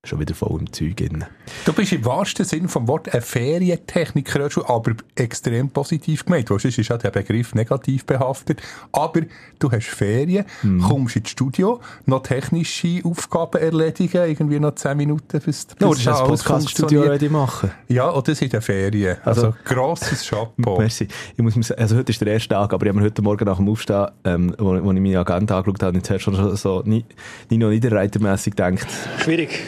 schon wieder voll im Zeug drin. Du bist im wahrsten Sinn vom Wort ein Ferientechniker, aber extrem positiv gemeint. Sonst ist ja der Begriff negativ behaftet. Aber du hast Ferien, kommst ins Studio, noch technische Aufgaben erledigen, irgendwie noch 10 Minuten, bis das ist ein Podcast-Studio machen. Ja, und das in den Ferien. Also grosses Chapeau. Merci. Ich muss mir sagen, also heute ist der erste Tag, aber ich habe mir heute Morgen nach dem Aufstehen, wo ich meine Agenda angeschaut habe, jetzt schon so Nino Niederreiter-mässig gedacht. Schwierig.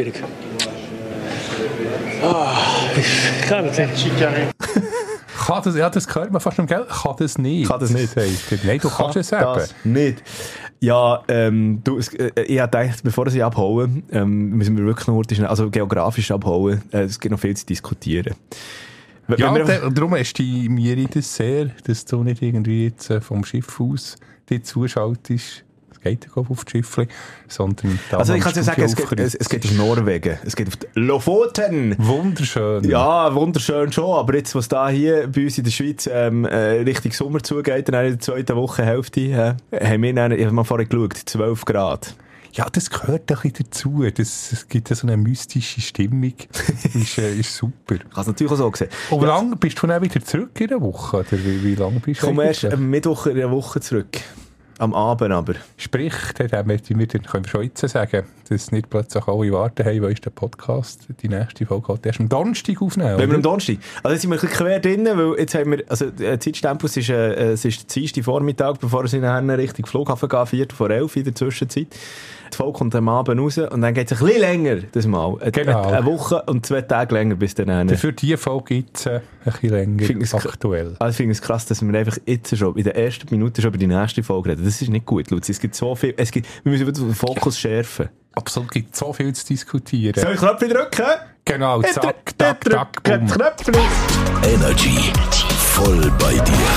Ich kann das nicht. Das gehört man fast am Geld. Kann das nicht. Nein, du kannst es eben. Nicht. Ja, ich habe gedacht, bevor sie abhauen, müssen wir wirklich noch schnell, also geografisch abhauen, es gibt noch viel zu diskutieren. Darum estimiere ich das sehr, dass du nicht irgendwie jetzt vom Schiff aus dir zuschaltest. Geht ja auf die Schiffli, sondern da. Also ich kann dir sagen, es geht auf Norwegen, es geht auf die Lofoten. Wunderschön. Ja, wunderschön schon, aber jetzt, was da hier bei uns in der Schweiz Richtung Sommer zugeht, dann in der zweiten Wochenhälfte, haben wir dann, ich habe mal vorher geschaut, 12 Grad. Ja, das gehört ein bisschen dazu. Es gibt so eine mystische Stimmung. ist super. Ich kann es natürlich auch so sehen. Und wie lange bist du dann wieder zurück in der Woche? Oder wie lange bist du? Ich komme erst am Mittwoch in der Woche zurück. Am Abend aber. Sprich, dann können wir schon jetzt sagen, dass nicht plötzlich alle warten haben, weil ist der Podcast, die nächste Folge halt erst am Donnerstag aufnehmen. Wenn wir am Donnerstag? Also jetzt sind wir ein bisschen quer drin, weil jetzt haben wir, also der Zeitstempel ist der Dienstag Vormittag, bevor sie nachher Richtung Flughafen gehen, 11:04 in der Zwischenzeit. Die Folge kommt am Abend raus und dann geht es ein bisschen länger, das Mal. Genau. Eine Woche und 2 Tage länger bis dann. Für diese Folge gibt es ein bisschen länger aktuell. Also ich finde es krass, dass wir einfach jetzt schon in der ersten Minute schon über die nächste Folge reden. Das ist nicht gut, Luzi. Es gibt so viel, wir müssen wieder den Fokus schärfen. Absolut, es gibt so viel zu diskutieren. Soll ich Knöpfe drücken? Genau, zack, tack, tack, bumm. Knöpfe. Energy, voll bei dir.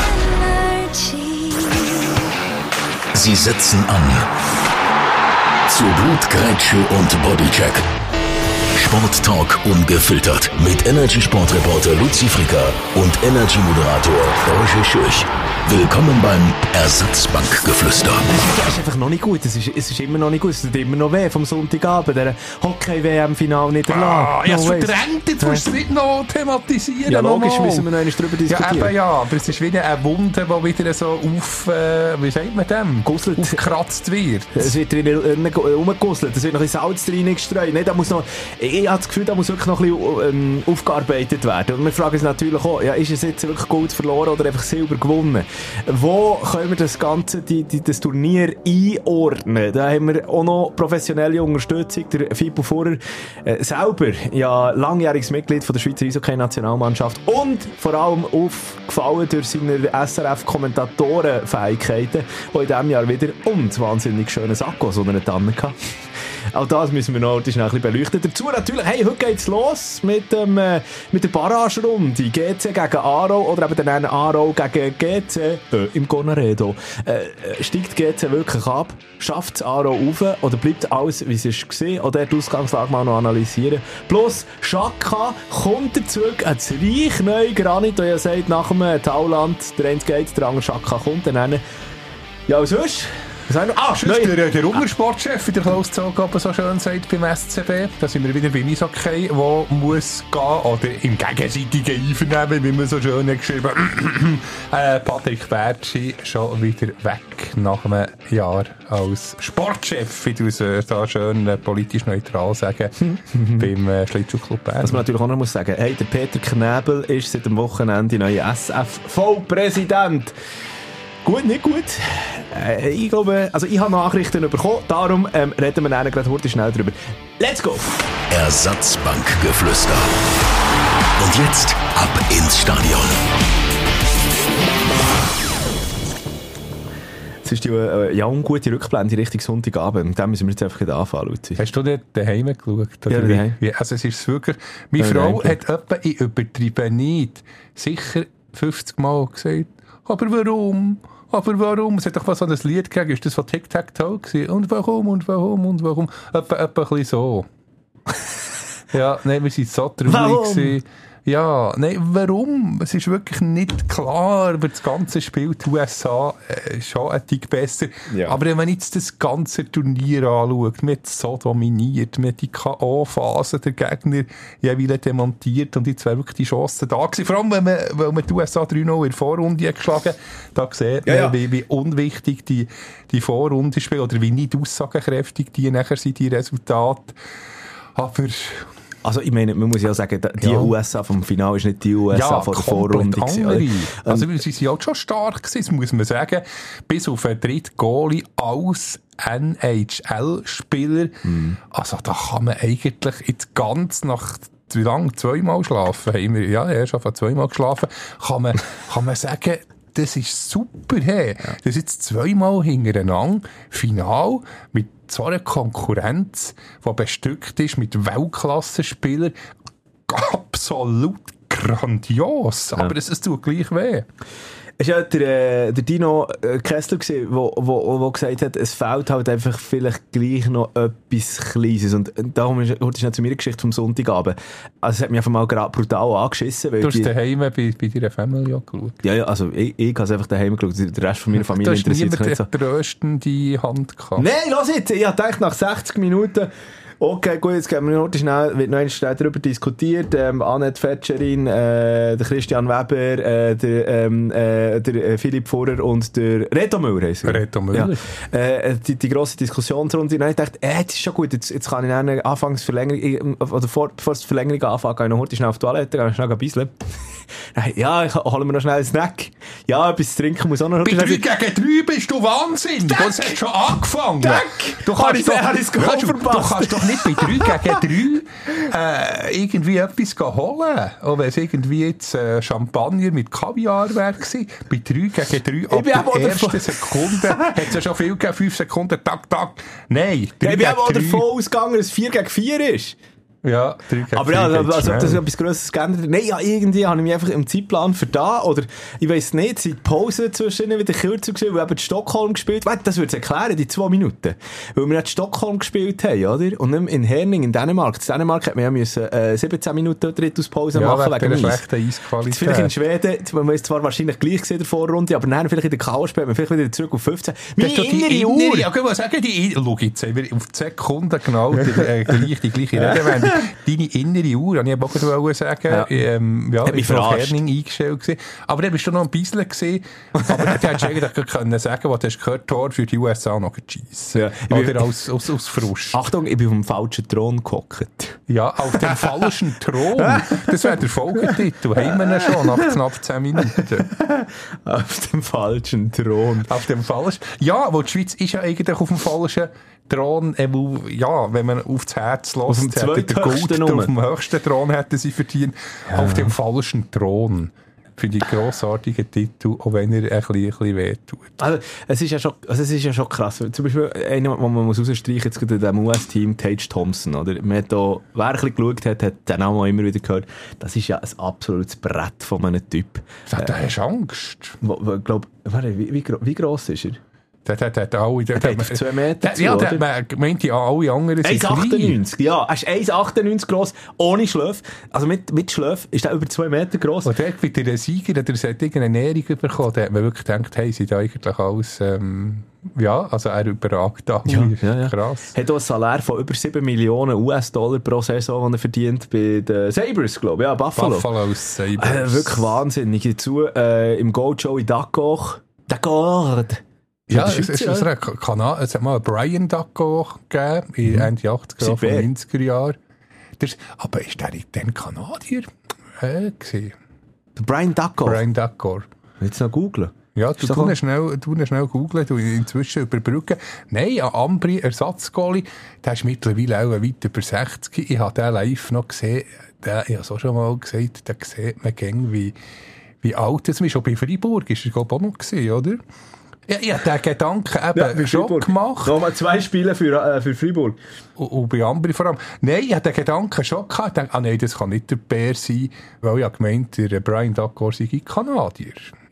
Sie setzen an. Zu Blutgrätsche und Bodycheck. Sporttalk ungefiltert. Mit Energy-Sportreporter Luzi Fricker und Energy-Moderator Roger Schürch. Willkommen beim Ersatzbankgeflüster. Das ist einfach noch nicht gut. Es ist immer noch nicht gut. Es tut immer noch weh vom Sonntagabend. Der Hockey-WM-Final nicht erlassen. Ja, es verdrängt. Jetzt musst du es nicht noch thematisieren. Ja, logisch müssen wir noch einmal drüber diskutieren. Ja, aber es ist wieder eine Wunde, die wieder so wie sagt man dem? Gusselt. Aufgekratzt wird. Es wird drin rumgegusselt. Es wird noch ein bisschen Salz drin gestreut. Nee, ich habe das Gefühl, da muss wirklich noch ein bisschen aufgearbeitet werden. Und wir fragen uns natürlich auch, ja, ist es jetzt wirklich Gold verloren oder einfach Silber gewonnen? Wo können wir das Ganze, das Turnier einordnen? Da haben wir auch noch professionelle Unterstützung. Der Fippo Furrer selber, ja, langjähriges Mitglied von der Schweizer Eishockey-Nationalmannschaft und vor allem aufgefallen durch seine SRF-Kommentatorenfähigkeiten, die in diesem Jahr wieder wahnsinnig schöne Sackos unter den Tannen hatten. Auch das müssen wir noch schnell ein bisschen beleuchten. Dazu natürlich, hey, heute geht's los mit der Barrage-Runde. GC gegen Aarau oder eben dann Aarau gegen GC im Gonaredo. Steigt GC wirklich ab? Schafft es Aarau auf? Oder bleibt alles, wie es war? Oder die Ausgangslage mal noch analysieren. Plus, Schaka kommt er zurück ans reich neue Granit, und er sagt, nach dem Tauland, der eine geht, der andere Schaka kommt dann. Ja, und sonst? Der Ungersportchef in der Klauszogabe so schön sagt beim SCB, da sind wir wieder beim Eishockey, wo muss gehen, oder im gegenseitigen Einvernehmen, wie man so schön hat geschrieben. Patrick Bertschi schon wieder weg nach einem Jahr als Sportchef, wie du es da schön politisch neutral sagen, beim Schlittschuhclub Bern. Was man natürlich auch noch muss sagen, hey, der Peter Knäbel ist seit dem Wochenende neuer SF-Vollpräsident. Gut, nicht gut. Ich glaube, also ich habe Nachrichten bekommen, darum reden wir dann gerade heute schnell drüber. Let's go! Ersatzbankgeflüster. Und jetzt ab ins Stadion. Es ist die ungute Rückblende Richtung Sonntagabend. Mit dem müssen wir jetzt einfach anfangen, Luzi. Hast du nicht daheim geschaut? Ja, daheim. Also es ist wirklich... Meine Frau hat etwa, ich übertreibe nicht, sicher 50 Mal gesagt, aber warum? Es hat doch was so ein Lied gegeben, ist das von Tic-Tac-Toe gewesen? Und warum? Etwa ein bisschen so. Ja, nein, wir waren so traurig gewesen. Ja, nein, warum? Es ist wirklich nicht klar, über das ganze Spiel die USA schon ein Tick besser. Ja. Aber wenn man jetzt das ganze Turnier anschaut, man hat so dominiert, man hat die K.O.-Phase der Gegner jeweils demontiert und jetzt wäre wirklich die Chance da gewesen. Vor allem, weil man die USA 3-0 in der Vorrunde geschlagen hat, da sieht man, wie unwichtig die Vorrunde spielt oder wie nicht aussagekräftig die nachher sind, die Resultate. Aber... Also ich meine, man muss ja sagen, die USA vom Finale ist nicht die USA von der Vorrunde gewesen. Also sie sind halt schon stark gewesen, das muss man sagen. Bis auf einen dritten Goalie als NHL-Spieler. Also da kann man eigentlich jetzt ganz nach wie lange? 2-mal schlafen? Haben wir, ja, erst auf 2-mal geschlafen. Kann man sagen, das ist super, hey. Das ist jetzt 2-mal hintereinander Final mit so einer Konkurrenz, die bestückt ist mit Weltklasse-Spielern. Absolut grandios. Aber es tut gleich weh. Es war ja der Dino Kessler, der gesagt hat, es fehlt halt einfach vielleicht gleich noch etwas Kleines. Und darum ist es zu meiner Geschichte vom Sonntagabend. Also es hat mich einfach mal gerade brutal angeschissen. Du hast daheim bei deiner Familie auch geschaut? Ja, also ich habe es einfach daheim geschaut. Der Rest von meiner Familie interessiert sich nicht so. Du hast niemand tröstende Hand gehabt? Nein, lass jetzt! Ich habe gedacht, nach 60 Minuten... Okay, gut, jetzt gehen wir noch schnell, wird noch einmal schnell darüber diskutiert. Annette Fetscherin, der Christian Weber, der Philipp Furrer und der Reto Müller heisst er. Reto Müller. Ja. Die grosse Diskussionsrunde. Und dann habe ich gedacht, das ist schon gut, jetzt kann ich dann Anfangsverlängerung, oder bevor die Verlängerung anfangen, gehe ich noch heute schnell auf die Toilette, gehe ich schnell ein bisschen. Ja, ich hole mir noch schnell einen Snack. Ja, etwas zu trinken muss auch noch. Bei 3 gegen 3 bist du Wahnsinn. Du hast schon angefangen. Du kannst doch nicht bei 3 gegen 3 irgendwie etwas holen. Auch wenn es irgendwie jetzt Champagner mit Kaviar wäre gewesen. Bei 3 gegen 3 ab der ersten Sekunde hat es ja schon viel gegeben, 5 Sekunden, tak. Nein, 3 ich bin aber auch davon ausgegangen, dass es 4 gegen 4 ist. Ja, 3 gegen 4. Aber ja, also ob das etwas Grosses geändert hat. Nein, ja, irgendwie habe ich mich einfach im Zeitplan verdammt. Oder ich weiss nicht, sind die Pausen zwischen wieder kürzer gewesen, weil eben die Stockholm gespielt haben. Das würde es erklären, die 2 Minuten. Weil wir nicht Stockholm gespielt haben, oder? Und nicht in Herning, in Dänemark. In Dänemark hätte man ja müssen 17 Minuten Drittauspause machen wegen schlechter Eisqualität. Vielleicht in Schweden, man ist zwar wahrscheinlich gleich gesehen in der Vorrunde, aber dann vielleicht in der K.O. spielt man vielleicht wieder zurück auf 15. Meine innere Uhr! Ja, ich muss sagen, schau jetzt, haben wir auf die Sekunde genau die gleiche Redewendung. Deine innere Uhr, habe ich auch gerade sagen. Ja, ich war auf Herning eingestellt gewesen. Aber dann bist du noch ein bisschen gesehen. Aber dann hättest du eigentlich können sagen, was du hast gehört, Tor für die USA noch schiessen. Ja, oder aus Frust. Achtung, ich bin auf dem falschen Thron gehockt. Ja, auf dem falschen Thron. Das wäre der Folgetitel. Haben wir ihn schon nach knapp 10 Minuten. Auf dem falschen Thron. Auf dem falschen. Ja, wo die Schweiz ist ja eigentlich auf dem falschen Thron, ja, wenn man auf das Herz lässt, auf dem höchsten Thron hätten sie verdient. Ja. Auf dem falschen Thron. Finde ich grossartigen Titel, auch wenn er ein bisschen wehtut. Also, es ist ja schon krass. Zum Beispiel, einer, den man muss rausstreichen, jetzt gerade in diesem US-Team, Tage Thompson, oder? Man hat da, wer ein bisschen geschaut hat den Namen auch immer wieder gehört. Das ist ja ein absolutes Brett von einem Typ. Da hast du Angst. Wie gross ist er? Der hat alle... Der hat 2 Meter zu, ja, der meint ja, alle anderen sind 1,98. Ja, er ist 1,98 gross, ohne Schläfe. Also mit Schläfe ist er über 2 Meter gross. Und der mit der Sieger, der hat irgendeine Näherung bekommen, der hat man wirklich gedacht, hey, sind eigentlich alles... ja, also er überragt da. Ja. Krass. Hat auch ein Salär von über 7 Millionen US-Dollar pro Saison, den er verdient bei den Sabres, glaube ich. Ja, Buffalo. Buffalo aus Sabres. Wirklich wahnsinnig. Dazu im Gold Joey Daccord. Ja, es hat mal einen Brian Daccord gegeben, in Ende 80er, von 90er Jahren. Aber ist der dann Kanadier gewesen? Der Brian Daccord? Brian Daccord. Willst du noch googlen? Ja, du schnell googlen, du inzwischen überbrücken. Nein, ein Ambri, Ersatzgoalie, der ist mittlerweile auch weit über 60. Ich habe den live noch gesehen, ich habe es auch schon mal gesagt, da sieht man gängig, wie alt es ist. Schon bei Freiburg ist er, glaube ich, auch noch gewesen, oder? Ja, ich habe den Gedanken eben schon gemacht. Nochmal 2 Spiele für Freiburg. Und bei Ambri vor allem. Nein, ich habe den Gedanken schon gehabt. Ich dachte, nein, das kann nicht der Bär sein, weil ich habe gemeint, der Brian Daccord sei Kanadier.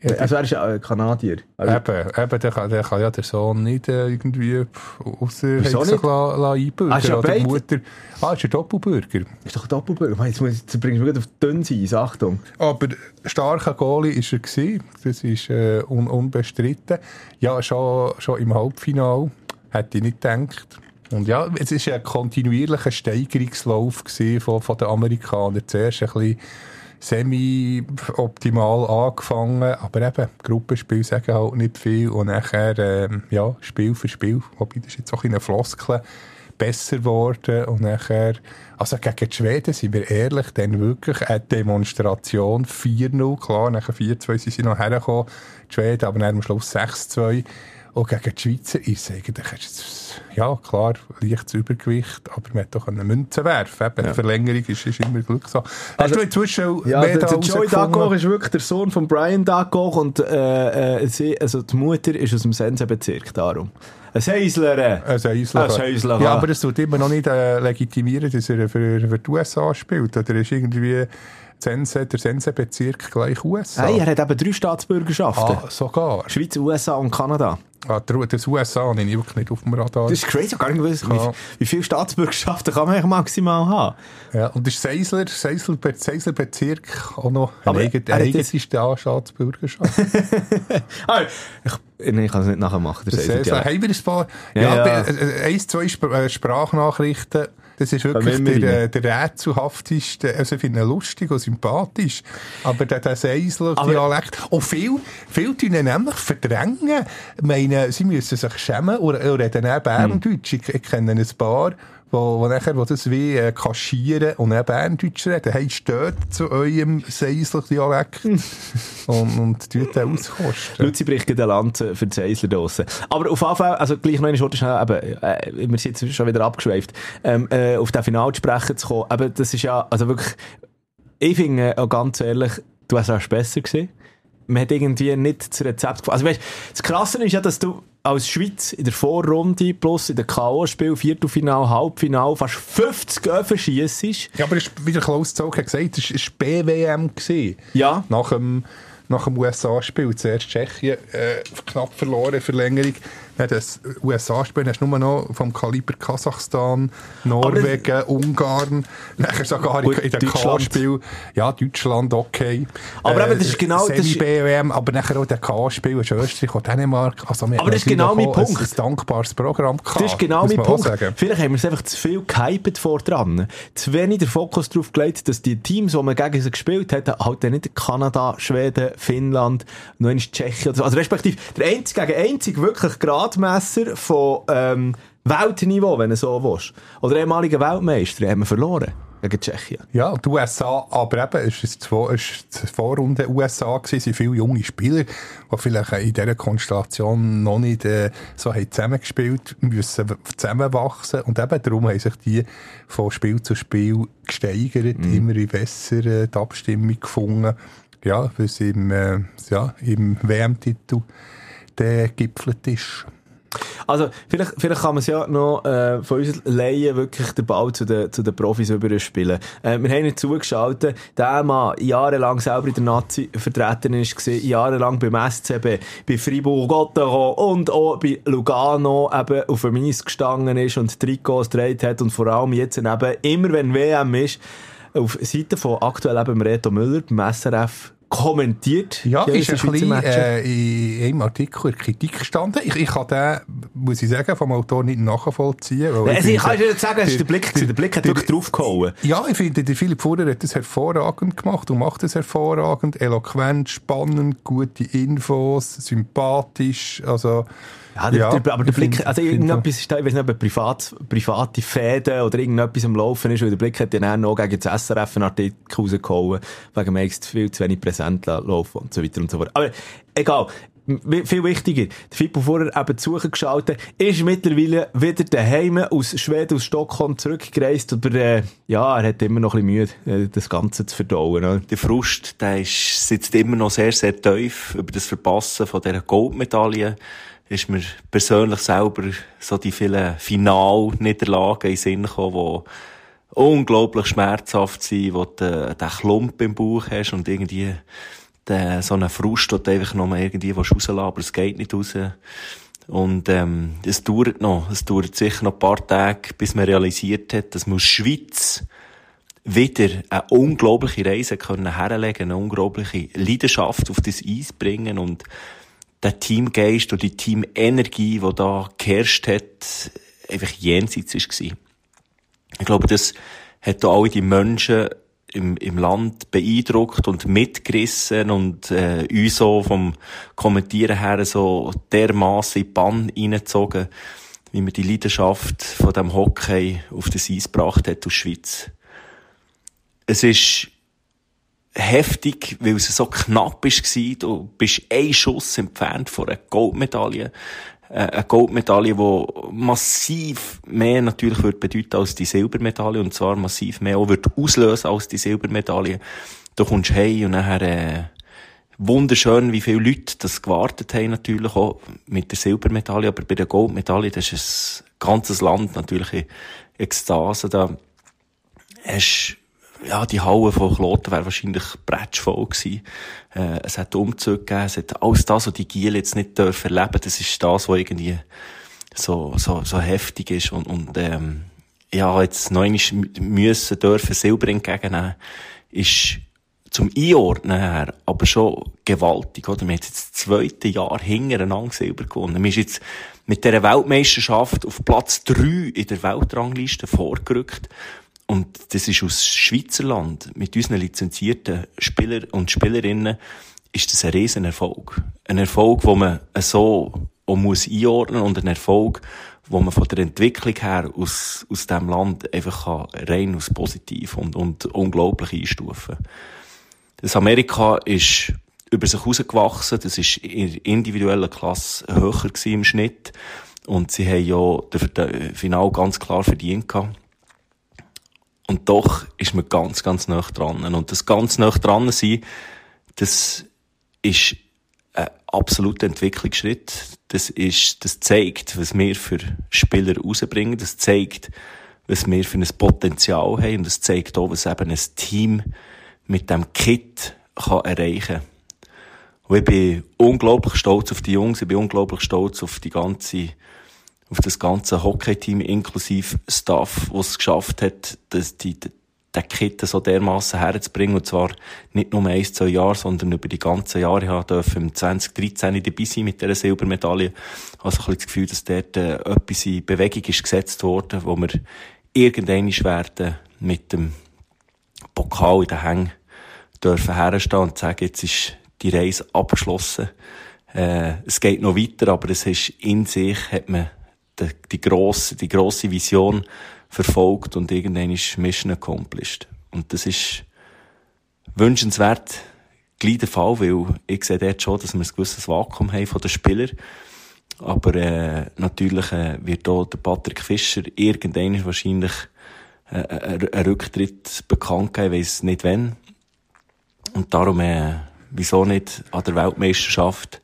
Also er ist ja Kanadier. Also, Eben, der kann ja der Sohn nicht irgendwie ausser einbürgern. Ist ja oder die beide? Mutter. Ist ein Doppelbürger. ist doch ein Doppelbürger. Jetzt bringst du mich auf dünnes Eis, Achtung. Aber starker Goalie war er gewesen. Das ist unbestritten. Ja, schon im Halbfinale. Hätte ich nicht gedacht. Und ja, es war ein kontinuierlicher Steigerungslauf von den Amerikanern. Zuerst ein bisschen semi-optimal angefangen, aber eben, Gruppenspiel sagen halt nicht viel und nachher, Spiel für Spiel, wobei das ist jetzt auch in einer Floskel, besser geworden und nachher, also gegen die Schweden, sind wir ehrlich, dann wirklich eine Demonstration, 4-0, klar, nachher 4-2 sind sie noch hergekommen, die Schweden, aber dann am Schluss 6-2. Und gegen die Schweizer ist es eigentlich, ja klar, leichtes Übergewicht, aber man hat doch eine Münze werfen. Eben, die Verlängerung ist immer Glück so. Hast du inzwischen der Joey Dagoch ist wirklich der Sohn von Brian Dagoch und die Mutter ist aus dem Sensenbezirk, darum. Ein Heisler. Ja, aber das tut immer noch nicht legitimieren, dass er für die USA spielt. Oder ist irgendwie der Sensenbezirk gleich USA? Hey, er hat eben 3 Staatsbürgerschaften. Sogar. Schweiz, USA und Kanada. Das USA habe ich wirklich nicht auf dem Radar. Das ist crazy, ich habe gar nicht gewusst, wie viele Staatsbürgerschaften kann man eigentlich maximal haben. Ja, und ist Seisler Bezirk auch noch eine eigene Staatsbürgerschaft? Ich kann es nicht nachher machen. Seisler, haben wir ein paar... Ja. 1-2 Sprachnachrichten. Das ist wirklich der rätselhafteste, also ich finde ihn lustig und sympathisch. Aber der Seisler-Dialekt, auch viel tun ihn nämlich verdrängen. Ich meine, sie müssen sich schämen und reden auch Berndeutsch. Ich kenne ein paar, wo das wie kaschieren und auch Berndeutsch reden. Hey, steht zu eurem Seisler-Dialekt und tut den auskosten. Luzi bricht den Lanze für die Seisler draussen. Aber auf jeden Fall, also gleich noch eine Schurte schnell, wir sind jetzt schon wieder abgeschweift, auf den Final zu sprechen zu kommen. Aber das ist ja, also wirklich, ich finde auch ganz ehrlich, du hast auch besser gesehen. Man hat irgendwie nicht das Rezept gefunden. Also weißt, das Krasse ist ja, dass du als Schweiz in der Vorrunde plus in den K.O.-Spiel, Viertelfinal, Halbfinal fast 50 Öfen schiessest. Ja, aber wie der Klaus Zog hat gesagt, es war BWM. Ja. Nach dem USA-Spiel. Zuerst Tschechien knapp verloren, Verlängerung. Das USA-Spiel hast du nur noch vom Kaliber Kasachstan, Norwegen, Ungarn, nachher sogar in den K-Spiel. Ja, Deutschland, okay. Aber das ist genau das. Semi-BWM, aber nachher auch der K-Spiel in Österreich und Dänemark. Also, aber das ist genau mein Punkt. Ein dankbares Programm gehabt. Das ist genau mein Punkt. Vielleicht haben wir es einfach zu viel gehypet vor dran. Zu wenig der Fokus darauf gelegt, dass die Teams, die man gegen sie gespielt hat, halt nicht Kanada, Schweden, Finnland, noch einmal Tschechien. Also respektive der einzige wirklich Gradmesser von Weltniveau, wenn du so willst. Oder ehemaliger Weltmeister haben wir verloren gegen Tschechien. Ja, die USA, aber eben, es war die Vorrunde USA gewesen, sind viele junge Spieler, die vielleicht in dieser Konstellation noch nicht so haben zusammengespielt, müssen zusammenwachsen und eben darum haben sich die von Spiel zu Spiel gesteigert, immer besser die Abstimmung gefunden. Ja, weil es im WM-Titel der gipfelt ist. Also, vielleicht kann man es ja noch von uns Laien wirklich den Ball zu den Profis überspielen. Wir haben nicht zugeschaltet, der Mann jahrelang selber in der Nazi vertreten ist, jahrelang beim SCB, bei Fribourg-Gotteron und auch bei Lugano eben auf dem Eis gestanden ist und Trikots gedreht hat und vor allem jetzt eben, immer wenn WM ist, auf Seite von aktuell eben Reto Müller beim SRF kommentiert. Ja, ist ein bisschen in einem Artikel in Kritik gestanden. Ich kann den, muss ich sagen, vom Autor nicht nachvollziehen. Ich kann dir nicht sagen, es ist der Blick hat wirklich draufgehauen. Ja, ich finde, der Philipp Furrer hat das hervorragend gemacht und macht das hervorragend, eloquent, spannend, gute Infos, sympathisch, also... Ja, aber der Blick, also irgendetwas ist da, ich weiß nicht, ob private Fäden oder irgendetwas am Laufen ist, weil der Blick hat ja noch gegen das SRF einen Artikel rausgehauen, wegen mir viel zu wenig präsent laufen und so weiter und so fort. Aber egal. Viel wichtiger, der Fippo vorher eben zugeschaltet, ist mittlerweile wieder daheim aus Schweden, aus Stockholm zurückgereist, aber er hat immer noch ein bisschen Mühe, das Ganze zu verdauen. Oder? Der Frust, sitzt immer noch sehr, sehr tief über das Verpassen von dieser Goldmedaille. Ist mir persönlich selber so die vielen Finalniederlagen in den Sinn gekommen, die unglaublich schmerzhaft sind, wo du den Klump im Bauch hast und irgendwie so einen Frust, den du einfach noch mal irgendwie rauslassen, aber es geht nicht raus. Und es dauert noch. Es dauert sicher noch ein paar Tage, bis man realisiert hat, dass man aus Schweiz wieder eine unglaubliche Reise herlegen, eine unglaubliche Leidenschaft auf das Eis bringen und der Teamgeist und die Teamenergie, die da geherrscht hat, einfach jenseits war. Ich glaube, das hat auch alle die Menschen im Land beeindruckt und mitgerissen und uns so vom Kommentieren her so dermassen in die Bann reingezogen, wie man die Leidenschaft von dem Hockey auf das Eis gebracht hat aus Schweiz. Es ist heftig, weil es so knapp war. Du bist ein Schuss entfernt von einer Goldmedaille. Eine Goldmedaille, die massiv mehr natürlich würde bedeuten als die Silbermedaille. Und zwar massiv mehr auch würde auslösen als die Silbermedaille. Du kommst heim und nachher, wunderschön, wie viele Leute das gewartet haben, natürlich auch mit der Silbermedaille. Aber bei der Goldmedaille, das ist ein ganzes Land natürlich in Ekstase. Da hast ja, die Halle von Kloten wäre wahrscheinlich bretschvoll gewesen. Es hat Umzüge gegeben, es hat alles das, was die Giel jetzt nicht dürfen erleben. Das ist das, was irgendwie so heftig ist. Und ja, jetzt noch einmal dürfen Silber entgegennehmen, ist zum Einordnen her, aber schon gewaltig, oder? Wir haben jetzt das 2. Jahr hintereinander Silber gewonnen. Wir sind jetzt mit dieser Weltmeisterschaft auf Platz 3 in der Weltrangliste vorgerückt. Und das ist aus Schweizerland, mit unseren lizenzierten Spieler und Spielerinnen, ist das ein Riesenerfolg. Ein Erfolg, den man so auch muss einordnen und ein Erfolg, wo man von der Entwicklung her aus diesem Land einfach rein aus positiv und unglaublich einstufen. Das Amerika ist über sich herausgewachsen, das ist in der individuellen Klasse höher gewesen im Schnitt. Und sie haben ja das Finale ganz klar verdient gehabt. Und doch ist man ganz, ganz nah dran. Und das ganz nah dran sein, das ist ein absoluter Entwicklungsschritt. Das zeigt, was wir für Spieler rausbringen. Das zeigt, was wir für ein Potenzial haben. Und das zeigt auch, was eben ein Team mit dem Kit kann erreichen kann. Und ich bin unglaublich stolz auf die Jungs. Ich bin unglaublich stolz auf das ganze Hockey-Team inklusive Staff, was es geschafft hat, den Kit so dermassen herzubringen. Und zwar nicht nur 1-2 Jahre, sondern über die ganzen Jahre. Ich durfte im 2013 dabei sein mit dieser Silbermedaille. Also ein bisschen das Gefühl, dass dort etwas in Bewegung ist gesetzt worden, wo wir irgendwann werden mit dem Pokal in den Hängen dürfen herstehen und sagen, jetzt ist die Reise abgeschlossen. Es geht noch weiter, aber es ist in sich, hat man die grosse Vision verfolgt und irgendwann ist Mission accomplished. Und das ist wünschenswert, gleich der Fall, weil ich sehe dort schon, dass wir ein gewisses Vakuum haben von den Spielern. Aber natürlich wird auch der Patrick Fischer irgendwann wahrscheinlich einen Rücktritt bekannt geben, ich weiss nicht wann. Und darum, wieso nicht an der Weltmeisterschaft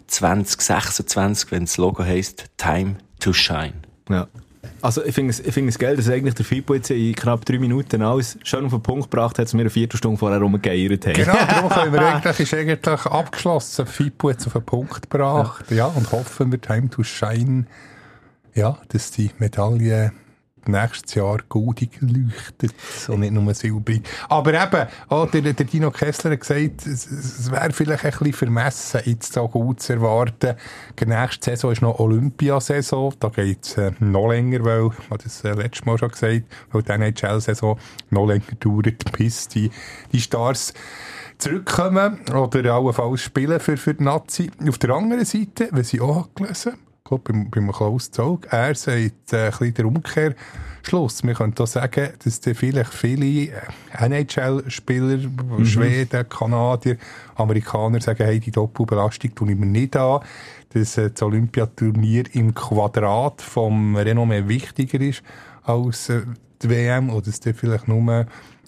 2026, wenn das Logo heisst Time to Shine. Ja. Also ich finde es geil, dass eigentlich der Fippo jetzt in knapp 3 Minuten alles schön auf den Punkt gebracht hat, dass wir eine Viertelstunde vorher rumgeeiert haben. Genau, darum können wir eigentlich abgeschlossen. Fippo hat es auf den Punkt gebracht. Ja, und hoffen wir, Time to Shine, ja, dass die Medaille nächstes Jahr goldig leuchtet und nicht nur silbrig. Aber eben, der Dino Kessler hat gesagt, es wäre vielleicht ein bisschen vermessen, jetzt so gut zu erwarten. Die nächste Saison ist noch Olympiasaison. Da geht es noch länger, weil, ich habe das letztes Mal schon gesagt, weil die NHL-Saison noch länger dauert, bis die Stars zurückkommen oder allenfalls spielen für die Nazi. Auf der anderen Seite, was ich auch gelesen habe, ich glaube, beim Klaus Zog, er sagt ein bisschen der Umkehrschluss. Wir können hier sagen, dass vielleicht viele NHL-Spieler, Schweden, Kanadier, Amerikaner sagen, hey, die Doppelbelastung tue ich mir nicht an, dass das Olympiaturnier im Quadrat vom Renommee wichtiger ist als die WM oder dass der vielleicht nur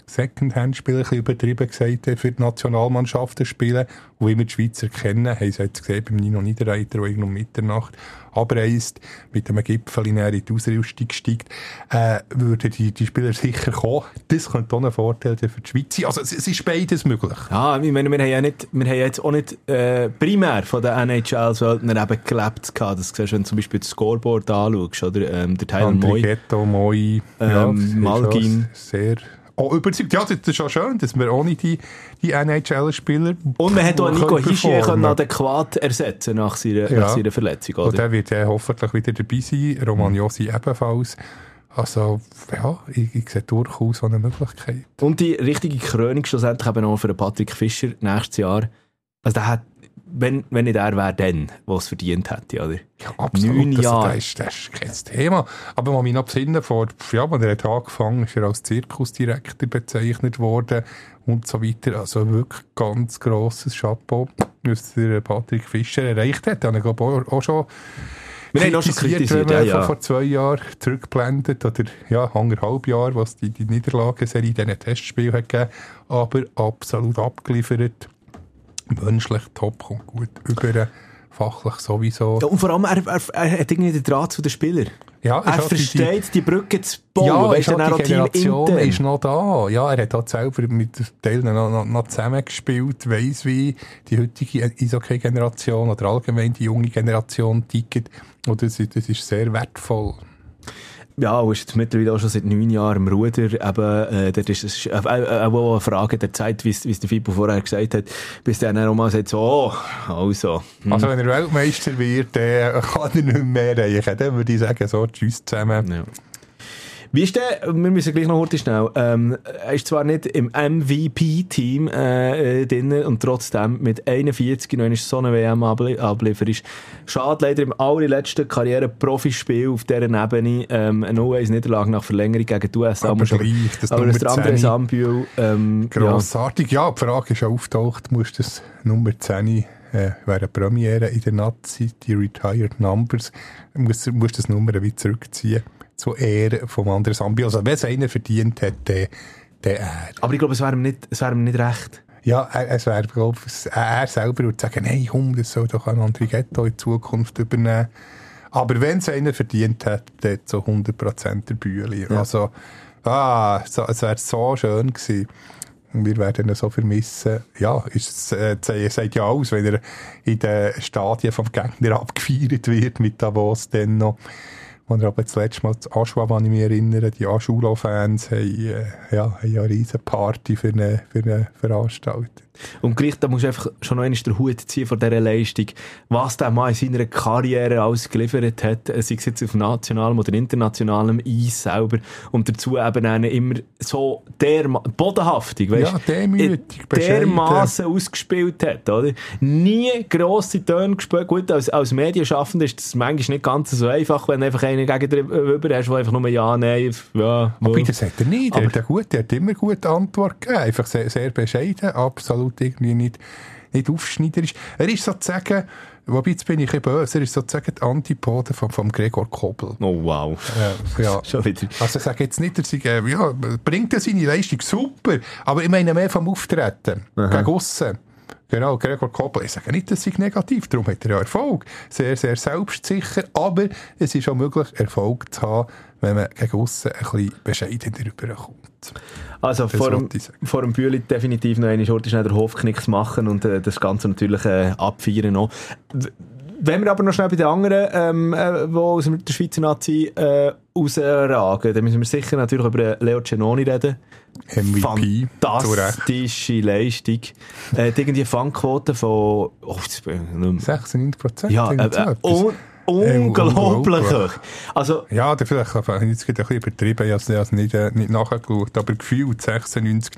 Secondhand-Spieler, ein bisschen übertrieben gesagt, für die Nationalmannschaften spielen. Und wie wir die Schweizer kennen, haben sie jetzt gesehen, beim Nino Niederreiter, der irgendwo um Mitternacht abreist, mit einem Gipfel in die Ausrüstung steigt, würden die Spieler sicher kommen. Das könnte auch ein Vorteil für die Schweiz sein. Also es ist beides möglich. Ja, ich meine, wir haben jetzt auch nicht primär von den NHL-Söldnern eben gelebt gehabt. Das siehst du, wenn du zum Beispiel das Scoreboard anschaust, oder? Der Tyler Moy, Malgin. Sehr überzeugt. Ja, das ist auch schön, dass wir ohne die NHL-Spieler... Und man hat auch Nico Hischier adäquat ersetzen nach seiner Verletzung, oder? Und der wird hoffentlich wieder dabei sein. Roman Josi ebenfalls. Also, ja, ich sehe durchaus eine Möglichkeit. Und die richtige Krönung schlussendlich eben auch für Patrick Fischer nächstes Jahr. Also der hat, wenn nicht er wäre, dann, was es verdient hätte, oder? Ja, absolut. 9 Jahre. Das ist kein Thema. Aber man mich noch besinnen, als er hat angefangen, ist er als Zirkusdirektor bezeichnet worden und so weiter. Also wirklich ganz grosses Chapeau, was der Patrick Fischer erreicht hat. Ich glaube auch schon... Wir haben auch schon kritisiert, ja. Vor 2 Jahren zurückgeblendet, oder ja, 1,5 Jahre, was die Niederlagenserie in diesen Testspielen hat gegeben, aber absolut abgeliefert. Menschlich top, kommt gut über, fachlich sowieso. Ja, und vor allem, er hat irgendwie den Draht zu den Spielern. Ja, er versteht die Brücke zu bauen. Ja, weißt, die Generation ist noch da. Ja, er hat auch selber mit Teilen noch zusammengespielt, weiss, wie die heutige Eishockey-Generation oder allgemein die junge Generation tickt. Und das ist sehr wertvoll. Ja, und ist jetzt mittlerweile auch schon seit 9 Jahren im Ruder. Eben, dort ist es auch eine Frage der Zeit, wie es der Fippo vorher gesagt hat, bis der dann auch mal sagt, so, also. Also wenn er Weltmeister wird, dann kann er nicht mehr erreichen. Dann würde ich sagen, so, tschüss zusammen. Ja. Wie ist der, wir müssen gleich noch heute schnell, er ist zwar nicht im MVP-Team drin und trotzdem mit 41 noch ist so eine WM-Abliefer ist. Schade leider im allerletzten Karriere-Profispiel auf dieser Ebene, eine 0-1-Niederlage nach Verlängerung gegen die USA. Aber gleich, das aber der André Sambühl, grossartig. Ja, die Frage ist schon auftaucht, muss das Nummer 10 wäre eine Premiere in der Nazi, die Retired Numbers, muss das Nummer wieder zurückziehen. Zur Ehre vom anderen Sambühl. Also, wenn es einer verdient hat, der er. Aber ich glaube, es wäre ihm nicht recht. Ja, es wäre, glaube ich, er selber würde sagen, nein, das soll doch ein André Ghetto in Zukunft übernehmen. Aber wenn es einer verdient hat, dann so 100% der Bühli. Ja. Also, es wäre so schön gewesen. Und wir werden ihn so vermissen. Ja, es sagt ja alles, wenn er in den Stadien vom Gegner abgefeiert wird mit Davos dann noch. Und aber das letzte Mal zu Aschua, wenn ich mich erinnere, die Aschula-Fans haben eine riesen Party für eine Veranstaltung. Und gleich, da musst du einfach schon noch einmal den Hut ziehen von dieser Leistung, was der Mann in seiner Karriere alles geliefert hat, sei es jetzt auf nationalem oder internationalem Eis selber, und dazu eben immer so bodenhaftig, weißt, ja, demütig, dermassen ausgespielt hat, oder? Nie grosse Töne gespielt. Gut, als Medienschaffender ist das manchmal nicht ganz so einfach, wenn du einfach einen gegenüber hast, der einfach nur ja, nein, ja. Aber das hat er nicht. Er hat immer gute Antwort gegeben. Einfach sehr, sehr bescheiden, absolut irgendwie nicht aufschneiderisch. Er ist sozusagen, wobei jetzt bin ich ein bisschen böse, er ist sozusagen die Antipode vom Gregor Kobel. Oh wow. Ja. Schon wieder. Also ich sage jetzt nicht, dass bringt er seine Leistung super, aber ich meine mehr vom Auftreten. Gegen aussen. Genau, Gregor Kobel, ich sage nicht, das sei negativ, darum hat er ja Erfolg. Sehr, sehr selbstsicher, aber es ist auch möglich, Erfolg zu haben, wenn man gegen aussen ein bisschen bescheidener rüberkommt. Also vor dem Bühli definitiv noch eine Schurte schnell den Hofknicks machen und das Ganze natürlich abfeiern noch. Wenn wir aber noch schnell bei den anderen, die aus der Schweizer Nazi rausragen, dann müssen wir sicher natürlich über Leo Cenoni reden. MVP. Fantastische Leistung. Irgendwie Fangquote von 96%. Ja, unglaublich. Also, ja, vielleicht habe ich jetzt ein bisschen übertrieben, ich habe es nicht nachgeschaut, aber gefühlt 96%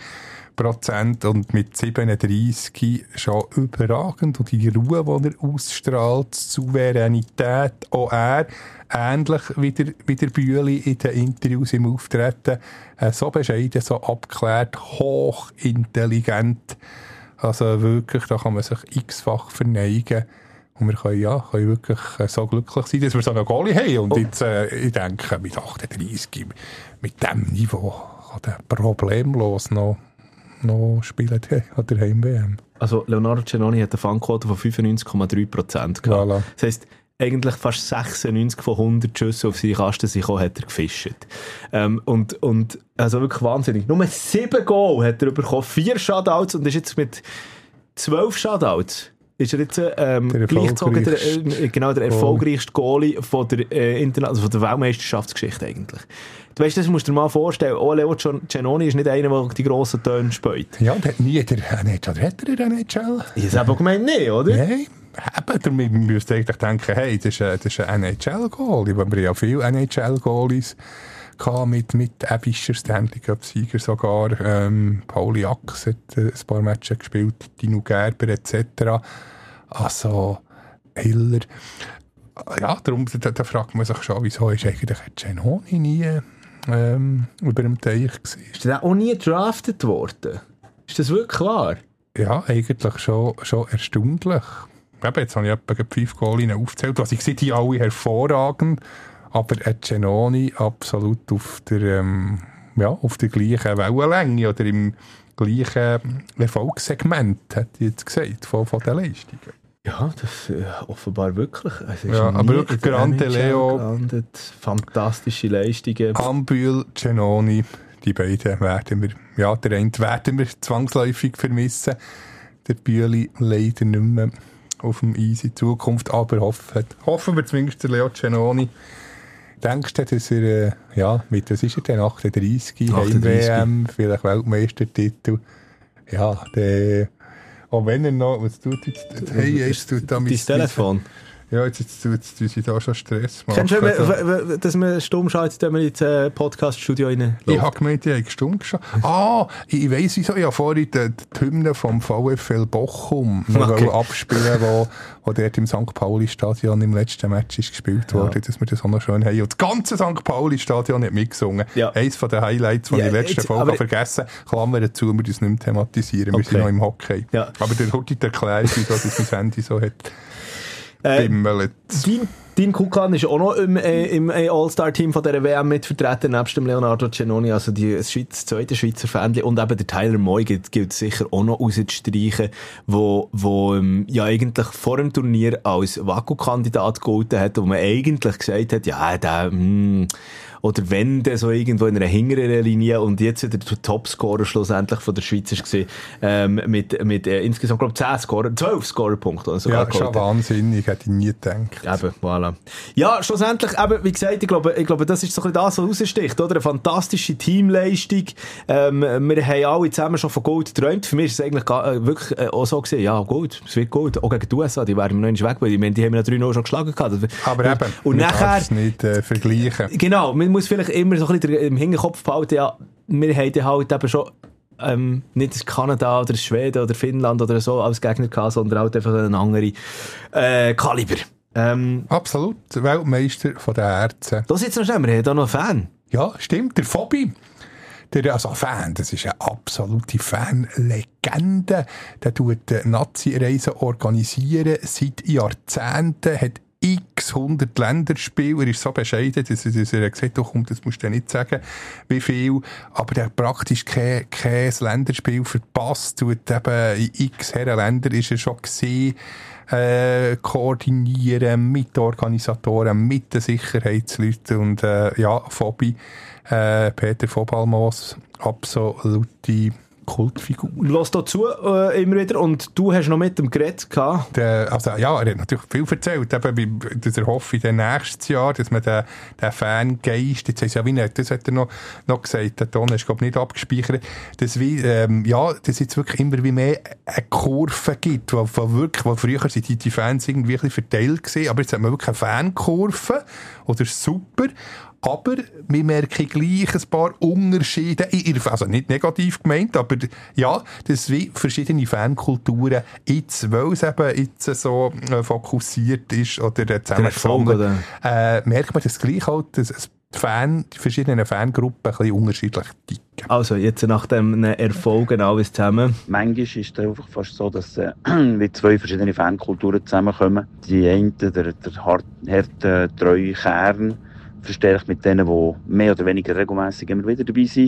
und mit 37 schon überragend. Und die Ruhe, die er ausstrahlt, die Souveränität, auch er, ähnlich wie der Bühli in den Interviews im Auftreten, so bescheiden, so abgeklärt, hochintelligent. Also wirklich, da kann man sich x-fach verneigen. Und wir können wirklich so glücklich sein, dass wir so einen Goalie haben. Und jetzt, ich denke, mit 38, mit diesem Niveau, kann der problemlos noch spielen an der Heim-WM. Also Leonardo Giannoni hat eine Fangquote von 95,3% gehabt. Voilà. Das heisst, eigentlich fast 96 von 100 Schüssen auf seine Kasten hat er gefischt. Und also wirklich wahnsinnig. Nur 7 Goal hat er bekommen, 4 Shutouts und ist jetzt mit 12 Shutouts. Ist er jetzt gleichgezogen der erfolgreichste Goalie von der Weltmeisterschaftsgeschichte eigentlich. Du weißt, das musst du dir mal vorstellen. Auch Leo Giannoni ist nicht einer, der die grossen Töne spielt. Ja, der hat nie der NHL. Hat er in der NHL? Ich habe auch gemeint, nicht, oder? Nein. Man müsste eigentlich denken, hey, das ist ein NHL-Goalie. Wir haben ja viele NHL-Goalies mit Abischer, Stanley Cup-Sieger sogar. Pauli Ax hat ein paar Matches gespielt, Dino Gerber etc. Also Hiller. Ja, darum da fragt man sich schon, wieso ist eigentlich Giannoni nie über dem Teich gewesen. Ist der auch nie gedraftet worden? Ist das wirklich wahr? Ja, eigentlich schon erstaunlich. Eben, jetzt habe ich etwa 5 Goalien aufgezählt. Also ich sehe die alle hervorragend, aber Giannoni absolut auf der gleichen Wellenlänge oder im gleichen Erfolgssegment, hätte ich jetzt gesagt, von den Leistungen. Ja, das offenbar wirklich. Ja, aber wirklich Grande Leo gelandet. Fantastische Leistungen. Ambühl, Giannoni, die beiden werden wir, der eine werden wir zwangsläufig vermissen. Der Bühli leider nicht mehr auf dem Eis in Zukunft, aber hoffen wir zumindest der Leo Giannoni. Denkst du, dass er, mit was ist er denn, 38, Heim-WM, vielleicht Weltmeistertitel, ja, auch wenn er noch, was tut jetzt, hey, jetzt tut da mein Telefon. Ja, jetzt tut sie da schon Stress machen. Kennst du, dass man stumm schaltet, wenn man ins Podcast-Studio reinläuft? Ich habe gemeint, ich habe stumm geschaut. Ich weiss wieso, ich habe vorhin die Hymne vom VfL Bochum abspielen, wo dort im St. Pauli-Stadion im letzten Match ist gespielt wurde, dass wir das auch noch schön haben. Und das ganze St. Pauli-Stadion hat mitgesungen. Ja. Eines von den Highlights, die ich in der letzten Folge vergessen habe. Klammern dazu, wir das nicht mehr thematisieren. Wir sind noch im Hockey. Ja. Aber der hat die Erklärung, wieso das mein Handy so hat. Dean Kukan ist auch noch im All-Star-Team von dieser WM mit vertreten, nebst dem Leonardo Giannoni, also das zweite Schweizer Fähnchen. Und eben der Tyler Moy gilt sicher auch noch rauszustreichen, wo eigentlich vor dem Turnier als Waco-Kandidat gegolten hat, wo man eigentlich gesagt hat, ja, der, oder wenn der so irgendwo in einer hinteren Linie und jetzt der Topscorer schlussendlich von der Schweiz war, mit insgesamt, glaube ich, 12 Scorerpunkte. Ja, schon wahnsinnig, hätte ich nie gedacht. Eben, voilà. Ja, schlussendlich, eben, wie gesagt, ich glaube, das ist so ein bisschen das, was raussticht, oder? Eine fantastische Teamleistung. Wir haben alle zusammen schon von Gold geträumt. Für mich ist es eigentlich wirklich auch so gewesen, ja, Gold, es wird Gold. Auch gegen die USA, die werden wir noch nicht weg, weil die haben wir 3-0 schon geschlagen gehabt. Aber eben, und nachher es nicht vergleichen. Genau, man muss vielleicht immer so ein bisschen im Hinterkopf behalten, ja, wir haben halt eben schon nicht das Kanada oder das Schweden oder Finnland oder so als Gegner gehabt, sondern halt einfach einen anderen Kaliber. Absolut, Weltmeister von den Herzen. Da sitzt noch schnell, wir haben da noch einen Fan. Ja, stimmt, der Fabi. Also Fan, das ist eine absolute Fanlegende. Der tut Nazi-Reisen organisieren seit Jahrzehnten, hat x 100 Länderspiele. Er ist so bescheiden, dass er gesagt hat, komm, das musst du nicht sagen, wie viel. Aber der hat praktisch kein Länderspiel verpasst. Tut eben in x Herrenländer ist er schon gesehen, koordinieren mit den Organisatoren, mit den Sicherheitsleuten und Fabi, Peter Vobalmos, absolute Kultfigur. Lass dazu immer wieder. Und du hast noch mit dem geredet gehabt. Er hat natürlich viel erzählt, eben, dass er hofft, in nächstes Jahr, dass man den Fangeist, jetzt heisst ja wie nicht, das hat er noch gesagt, der Ton ist, glaube ich, nicht abgespeichert, dass dass jetzt wirklich immer wie mehr eine Kurve gibt, wo früher sind die Fans irgendwie ein bisschen verteilt gewesen, aber jetzt hat man wirklich eine Fankurve, oder super. Aber wir merken gleich ein paar Unterschiede, also nicht negativ gemeint, aber ja, dass wie verschiedene Fankulturen jetzt, weil es eben jetzt so fokussiert ist oder zusammengefangen, merkt man das gleich halt, dass die verschiedenen Fangruppen ein bisschen unterschiedlich ticken. Also, jetzt nach dem Erfolg alles zusammen. Manchmal ist es einfach fast so, dass wie zwei verschiedene Fankulturen zusammenkommen. Die einen, der harte, treue Kern, verstärkt mit denen, die mehr oder weniger regelmäßig immer wieder dabei sind.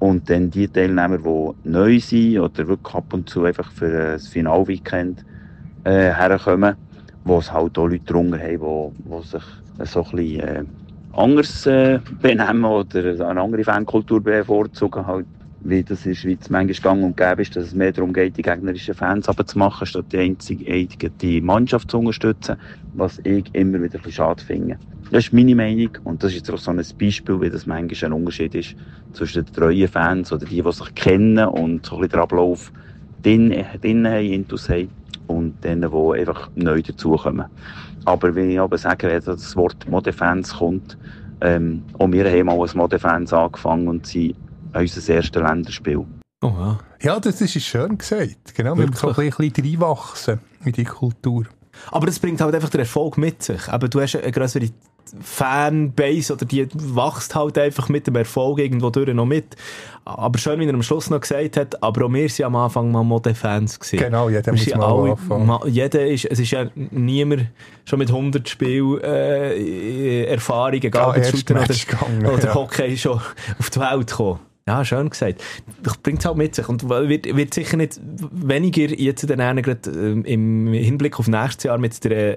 Und dann die Teilnehmer, die neu sind oder wirklich ab und zu einfach für das Finalweekend herkommen, wo es halt auch Leute drunter haben, die sich so ein bisschen anders benehmen oder eine andere Fankultur bevorzugen, halt, wie das in der Schweiz manchmal gang und gäbe ist, dass es mehr darum geht, die gegnerischen Fans runterzumachen, statt die Mannschaft zu unterstützen, was ich immer wieder ein bisschen schade finde. Das ist meine Meinung und das ist jetzt auch so ein Beispiel, wie das manchmal ein Unterschied ist zwischen den treuen Fans oder die sich kennen und so ein bisschen den Ablauf drinnen haben, Intus haben, und denen, die einfach neu dazukommen. Aber wenn ich aber sage, wenn das Wort Modefans kommt, auch wir haben mal als Modefans angefangen und sind unser erstes Länderspiel. Oh, ja. Ja, das ist schön gesagt. Genau, wir so ein bisschen reinwachsen in die Kultur. Aber das bringt halt einfach den Erfolg mit sich. Aber du hast eine grössere Fanbase oder die wächst halt einfach mit dem Erfolg irgendwo durch noch mit. Aber schön, wie er am Schluss noch gesagt hat, aber auch wir waren am Anfang mal Modefans gewesen. Genau, jeder muss mal anfangen. Es ist ja niemand schon mit 100 Spiel Erfahrung, egal ob Shooter oder Hockey, schon auf die Welt gekommen. Ja, schön gesagt. Das bringt es halt mit sich. Und wird sicher nicht weniger jetzt dann gerade im Hinblick auf nächstes Jahr mit der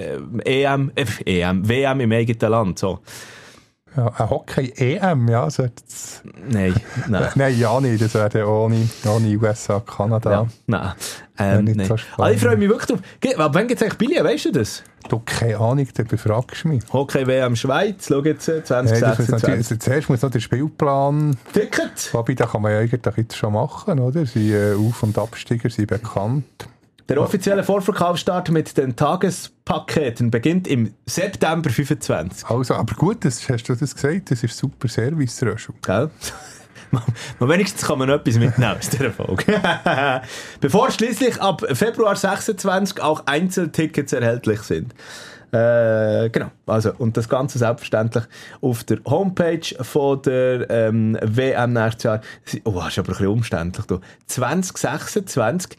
WM im eigenen Land. So. Ja, ein Hockey-EM, ja. Nein. Nein, ja nicht. Das wäre ohne USA, Kanada. Ja, nein. So ich freue mich wirklich drauf. Wann gibt es eigentlich Billionen? Weißt du das? Du, keine Ahnung, du befragst mich. Hockey-WM Schweiz, schau jetzt 2026. Zuerst muss noch der Spielplan... Ticket! Wobei, da kann man ja eigentlich jetzt schon machen, oder? Sie Auf- und Absteiger sind bekannt. Der offizielle Vorverkaufsstart mit den Tagespaketen beginnt im September 25. Also, aber gut, hast du das gesagt? Das ist super Service, Röschel. Gell? Wenigstens kann man noch etwas mitnehmen aus dieser Folge. Bevor schließlich ab Februar 26 auch Einzeltickets erhältlich sind. Genau. Also, und das Ganze selbstverständlich auf der Homepage von der WM nächstes Jahr. Oh, das ist aber ein bisschen umständlich. 2026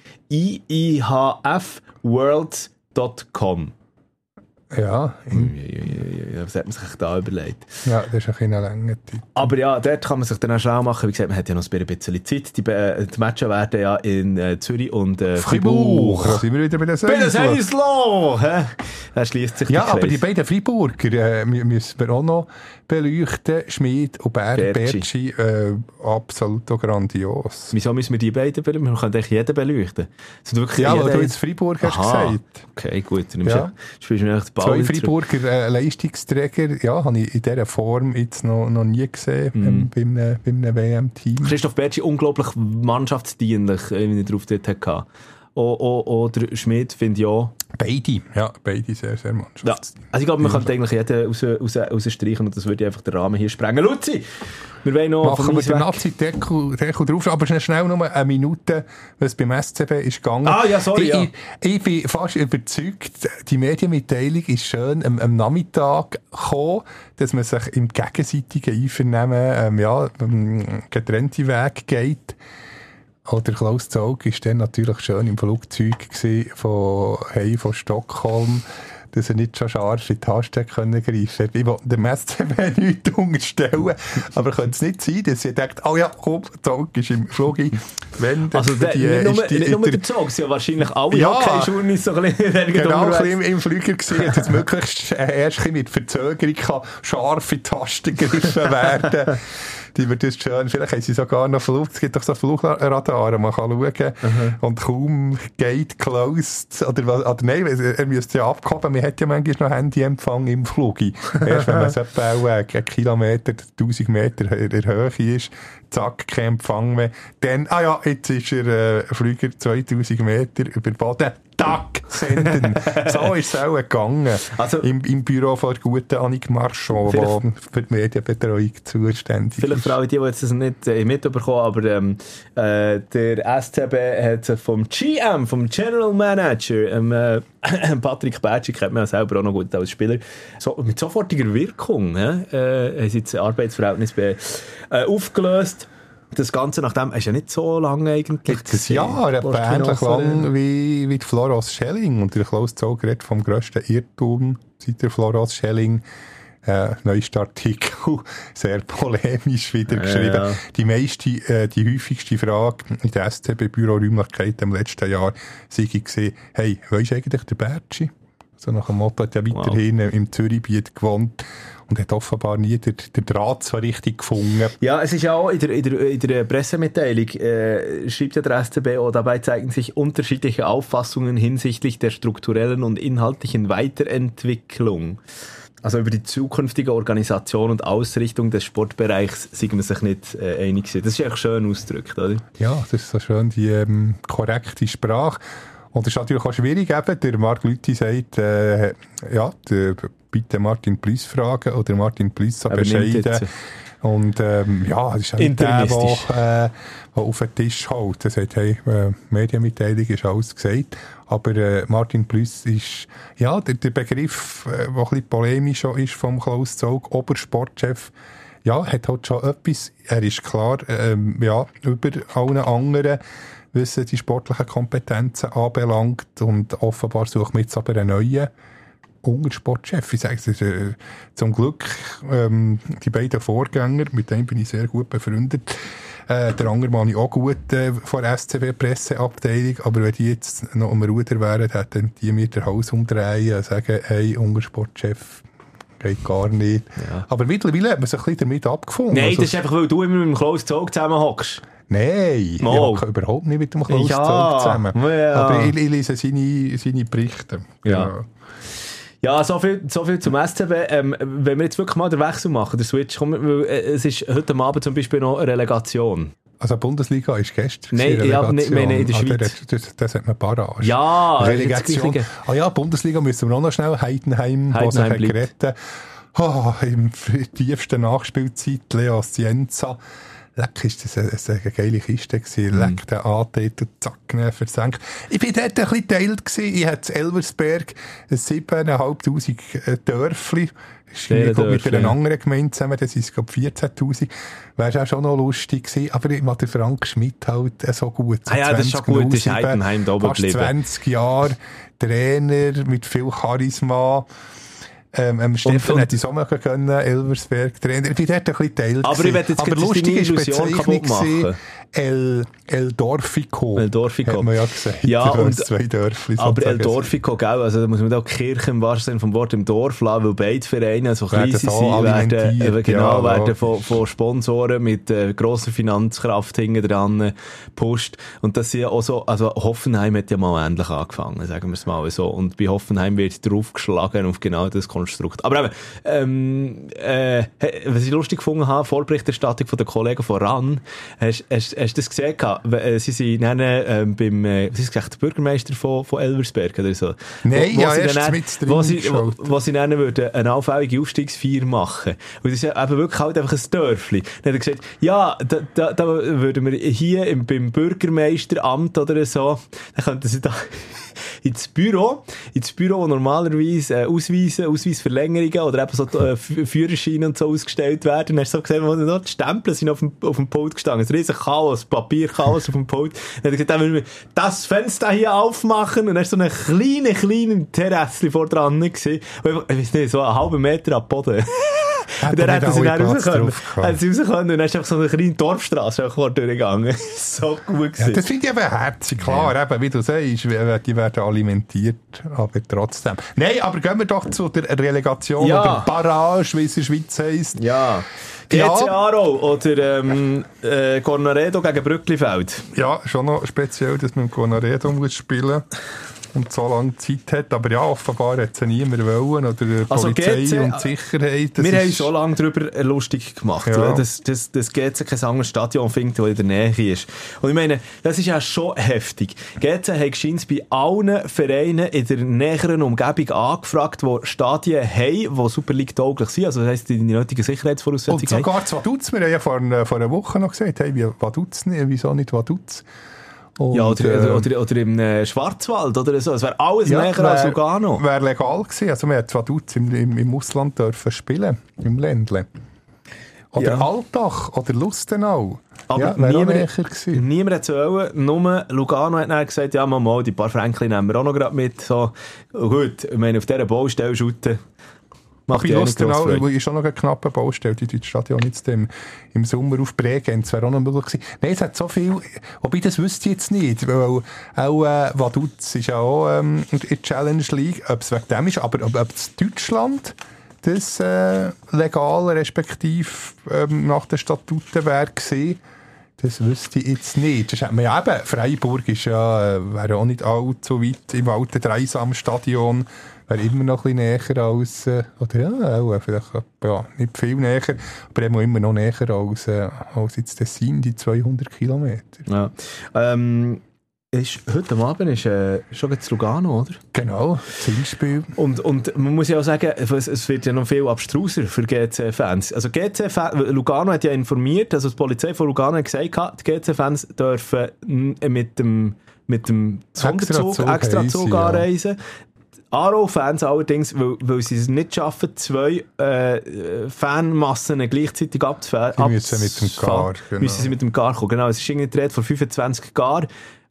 IIHFworlds.com. Ja. Was hat man sich da überlegt? Ja, das ist ein bisschen länger Zeit. Aber ja, dort kann man sich dann auch schlau machen. Wie gesagt, man hat ja noch ein bisschen Zeit. Die Matches werden ja in Zürich und Fribourg. Da sind wir wieder bei den Bei den Seislo! Da schließt sich ja, aber die beiden Friburger müssen wir auch noch beleuchten. Schmid und Bertschi, absolut grandios. Wieso müssen wir die beiden beleuchten? Wir können eigentlich jeden beleuchten. Ja, weil du jetzt Fribourg hast gesagt. Okay, gut. Dann spielst du mir echt Ball. Zwei Friburger Leistungsträger, ja, habe ich in dieser Form jetzt noch nie gesehen bei einem WM-Team. Christoph Bertschi, unglaublich mannschaftsdienlich, wie ich drauf dort hatte. Oder Schmid finde ich auch. Beide sehr, sehr mannschaftsdienlich. Ja. Also ich glaube, man könnte eigentlich jeden rausstreichen und das würde einfach den Rahmen hier sprengen. Luzi, wir wollen noch... Machen wir den Nazi-Deckel drauf, aber schnell nur eine Minute, was beim SCB ist gegangen. Ah ja, sorry, Ich bin fast überzeugt, die Medienmitteilung ist schön am Nachmittag gekommen, dass man sich im gegenseitigen Einvernehmen getrennte Wege geht. Oder Klaus Zaug war dann natürlich schön im Flugzeug von Stockholm, dass er nicht schon scharf in die Taste greifen konnte. Ich wollte dem SCB nichts unterstellen, aber könnte es nicht sein, dass sie denkt, oh ja, komm, Zaug ist im Flug. Also nicht nur der Zaug, sie haben wahrscheinlich alle Hockey-Journeys so ein bisschen genau, im Flüger gesehen, dass möglichst erst mit Verzögerung scharf in die Taste gegriffen werden. Die wird das schön. Vielleicht haben sie sogar noch es gibt doch so Flugradar, man kann schauen. Und kaum geht closed, oder nein, er müsste ja abgehoben, man hat ja manchmal noch Handyempfang im Flug. Erst wenn man so etwa einen Kilometer, 1000 Meter in der Höhe ist, zack, kein Empfang mehr. Dann, jetzt ist er Flüger 2000 Meter über den Boden. Tack, senden. So ist es auch gegangen. Also, im Büro von der guten Annik Marchand, die für die Medienbetreuung zuständig ist. Vielleicht für alle die jetzt das nicht mitbekommen, aber der SCB hat sich vom GM, vom General Manager, Patrick Bertschi, kennt man ja selber auch noch gut als Spieler, mit sofortiger Wirkung haben sie jetzt Arbeitsverhältnis aufgelöst. Das Ganze nachdem ist ja nicht so lange eigentlich. Das Jahr, ähnlich lang wie die Floros Schelling. Und der Klaus Zaug redet vom grössten Irrtum seit der Floros Schelling neuester Artikel, sehr polemisch wieder geschrieben. Ja. Die häufigste Frage in der SCB-Büroräumlichkeit im letzten Jahr sei gesehen, hey, wo ist eigentlich der Bertschi? So nach dem Motto, hat ja weiterhin im Zürichbiet gewohnt und hat offenbar nie den Draht so richtig gefunden. Ja, es ist ja auch in der Pressemitteilung, schreibt ja der SCB auch, dabei zeigen sich unterschiedliche Auffassungen hinsichtlich der strukturellen und inhaltlichen Weiterentwicklung. Also über die zukünftige Organisation und Ausrichtung des Sportbereichs sind wir sich nicht einig gewesen. Das ist eigentlich schön ausgedrückt, oder? Ja, das ist so schön die korrekte Sprache. Und es ist natürlich auch schwierig, eben, der Marc Lüthi sagt, bitte Martin Plüss fragen oder Martin Plüss so bescheiden. Und das ist ja nicht der auf den Tisch haut. Er sagt, hey, Medienmitteilung ist alles gesagt. Aber Martin Plüss ist, ja, der Begriff, der ein bisschen polemisch ist vom Klaus Zaug, Obersportchef, ja, hat halt schon etwas. Er ist klar, über allen anderen, was die sportlichen Kompetenzen anbelangt. Und offenbar sucht man jetzt aber einen neuen Untersportchef. Ich sage es, zum Glück, die beiden Vorgänger, mit denen bin ich sehr gut befreundet. Der andere Mann ich auch gut von der SCB-Presseabteilung. Aber wenn die jetzt noch am Ruder wären, hätten die mir den Hals umdrehen und sagen, hey, Untersportchef, geht gar nicht. Ja. Aber mittlerweile hat man sich ein bisschen damit abgefunden. Nein, das ist einfach, weil du immer mit dem Klaus Zaug zusammenhockst. Nein, ich hocke überhaupt nicht mit dem Klaus Zaug zusammen. Ja. Aber ich lese seine Berichte. Ja. Ja, so viel zum SCB. Wenn wir jetzt wirklich mal den Wechsel machen, der Switch, es ist heute Abend zum Beispiel noch eine Relegation. Also Bundesliga ist gestern. Nein, ich meine in der Schweiz. Das hat man Barrage. Ja, Relegation. Bundesliga müssen wir auch noch schnell. Heidenheim was sich gerettet. Im tiefsten Nachspielzeit, Leo Scienza. Leck, ist das eine geile Kiste gewesen. Leck, den angeht und zack, versenkt. Ich bin dort ein bisschen geteilt gewesen. Ich hatte in Elversberg 7'500 Dörfli. Ich mit einer anderen Gemeinde zusammen, das ist, glaube ich, 14'000. Wäre auch schon noch lustig gewesen. Aber ich mag den Frank Schmidt halt so gut. So das ist schon gut, das ist Heidenheim da oben geblieben. 20 Jahre, Trainer mit viel Charisma. Stefan hätte es auch machen können, Elversberg, Trainer. Ich bin dort ein bisschen geteilt. Aber ich werde jetzt lustig ist Illusion kaputt machen. El Dorfico. El Dorfico. Hat man ja gesagt. Ja, und, 2 Dörfli. Aber El Dorfico, gell, also da muss man auch Kirche im wahrsten Sinne vom Wort im Dorf lassen, weil beide Vereine so klein sind, werden von Sponsoren mit grosser Finanzkraft hinten dran gepusht. Und das sind ja auch so, also Hoffenheim hat ja mal ähnlich angefangen, sagen wir es mal so. Und bei Hoffenheim wird draufgeschlagen auf genau das Konstrukt. Aber eben, was ich lustig gefunden habe, Vorberichterstattung von den Kollegen von RAN, hast du das gesehen? Sie sind beim, was ist gesagt, der Bürgermeister von Elversberg oder so? Nein, wo sie nennen würden, eine allfällige Aufstiegsfeier machen. Und das ist ja eben wirklich halt einfach ein Dörfli. Dann hat er gesagt, ja, da würden wir hier beim Bürgermeisteramt oder so, dann könnten sie da ins Büro, wo normalerweise Ausweisverlängerungen oder eben so Führerscheine und so ausgestellt werden. Und hast du so gesehen, wo noch die Stempel sind auf dem Pult gestanden. Ein riesen Chaos, Papierchaos auf dem Pult. Dann hat er gesagt, dann müssen wir das Fenster hier aufmachen. Und dann ist so eine kleine Terrasse vor dran gewesen. Ich weiß nicht, so einen halben Meter ab Boden. Und dann hätten sie dann raus können. Und dann ist einfach so eine kleine Dorfstrasse durchgegangen. So gut gewesen. Ja, das finde ich eben herzig. Klar, eben, wie du sagst, die werden alimentiert, aber trotzdem. Nein, aber gehen wir doch zu der Relegation oder Barrage, wie es in der Schweiz heisst. Ja. GC Aarau oder Cornaredo gegen Brücklifeld. Ja, schon noch speziell, dass man Cornaredo muss spielen und so lange Zeit hat. Aber ja, offenbar hat es niemand wollen. Oder also Polizei GC, und Sicherheit. Wir haben so lange darüber lustig gemacht, dass GC kein anderes Stadion findet, das in der Nähe ist. Und ich meine, das ist ja schon heftig. GC hat gescheinbar bei allen Vereinen in der näheren Umgebung angefragt, die Stadien haben, die Super League tauglich sind. Also das heisst, die nötigen Sicherheitsvoraussetzungen haben. Und sogar zu Vaduz. Wir haben ja vor einer Woche noch gesagt, hey, wieso nicht Vaduz? Und, ja, oder im Schwarzwald oder so. Es wäre alles näher als Lugano. Wäre legal gewesen. Also man hat Vaduz im Ausland dürfen spielen, im Ländle. Oder Altach oder Lustenau. Aber niemand hat es wollen. Nur Lugano hat dann gesagt, ja, mal, die paar Fränkchen nehmen wir auch noch gerade mit. So, gut, ich meine, auf dieser Baustelle shooten. Macht Aber ja nicht grosse Freude. ist schon noch eine knappe Baustelle, die Stadion jetzt im Sommer auf Bregenz, wäre auch noch möglich gewesen. Nein, es hat so viel, wobei das wüsste ich jetzt nicht, weil auch Vaduz ist ja auch in der Challenge League, ob es wegen dem ist, aber ob es Deutschland das legal respektive nach den Statuten wäre gewesen, das wüsste ich jetzt nicht. Das hat man ja eben, Freiburg ist ja, wäre auch nicht allzu weit im alten Dreisamstadion, wäre immer noch ein bisschen näher als, oder ja, auch vielleicht nicht viel näher, aber immer noch näher als jetzt Tessin, die 200 Kilometer. Ja. Heute Abend ist schon jetzt Lugano, oder? Genau, Zielspiel. Und man muss ja auch sagen, es wird ja noch viel abstruser für GC-Fans. Also Lugano hat ja informiert, also die Polizei von Lugano hat gesagt, die GC-Fans dürfen mit dem Sonderzug, Extrazug anreisen. Aarau-Fans allerdings, weil sie es nicht schaffen, 2 Fanmassen gleichzeitig abzufahren. Die müssen mit dem Gar, genau. Müssen sie mit dem Gar kommen. Genau, es ist irgendwie die Rede von 25 Garen,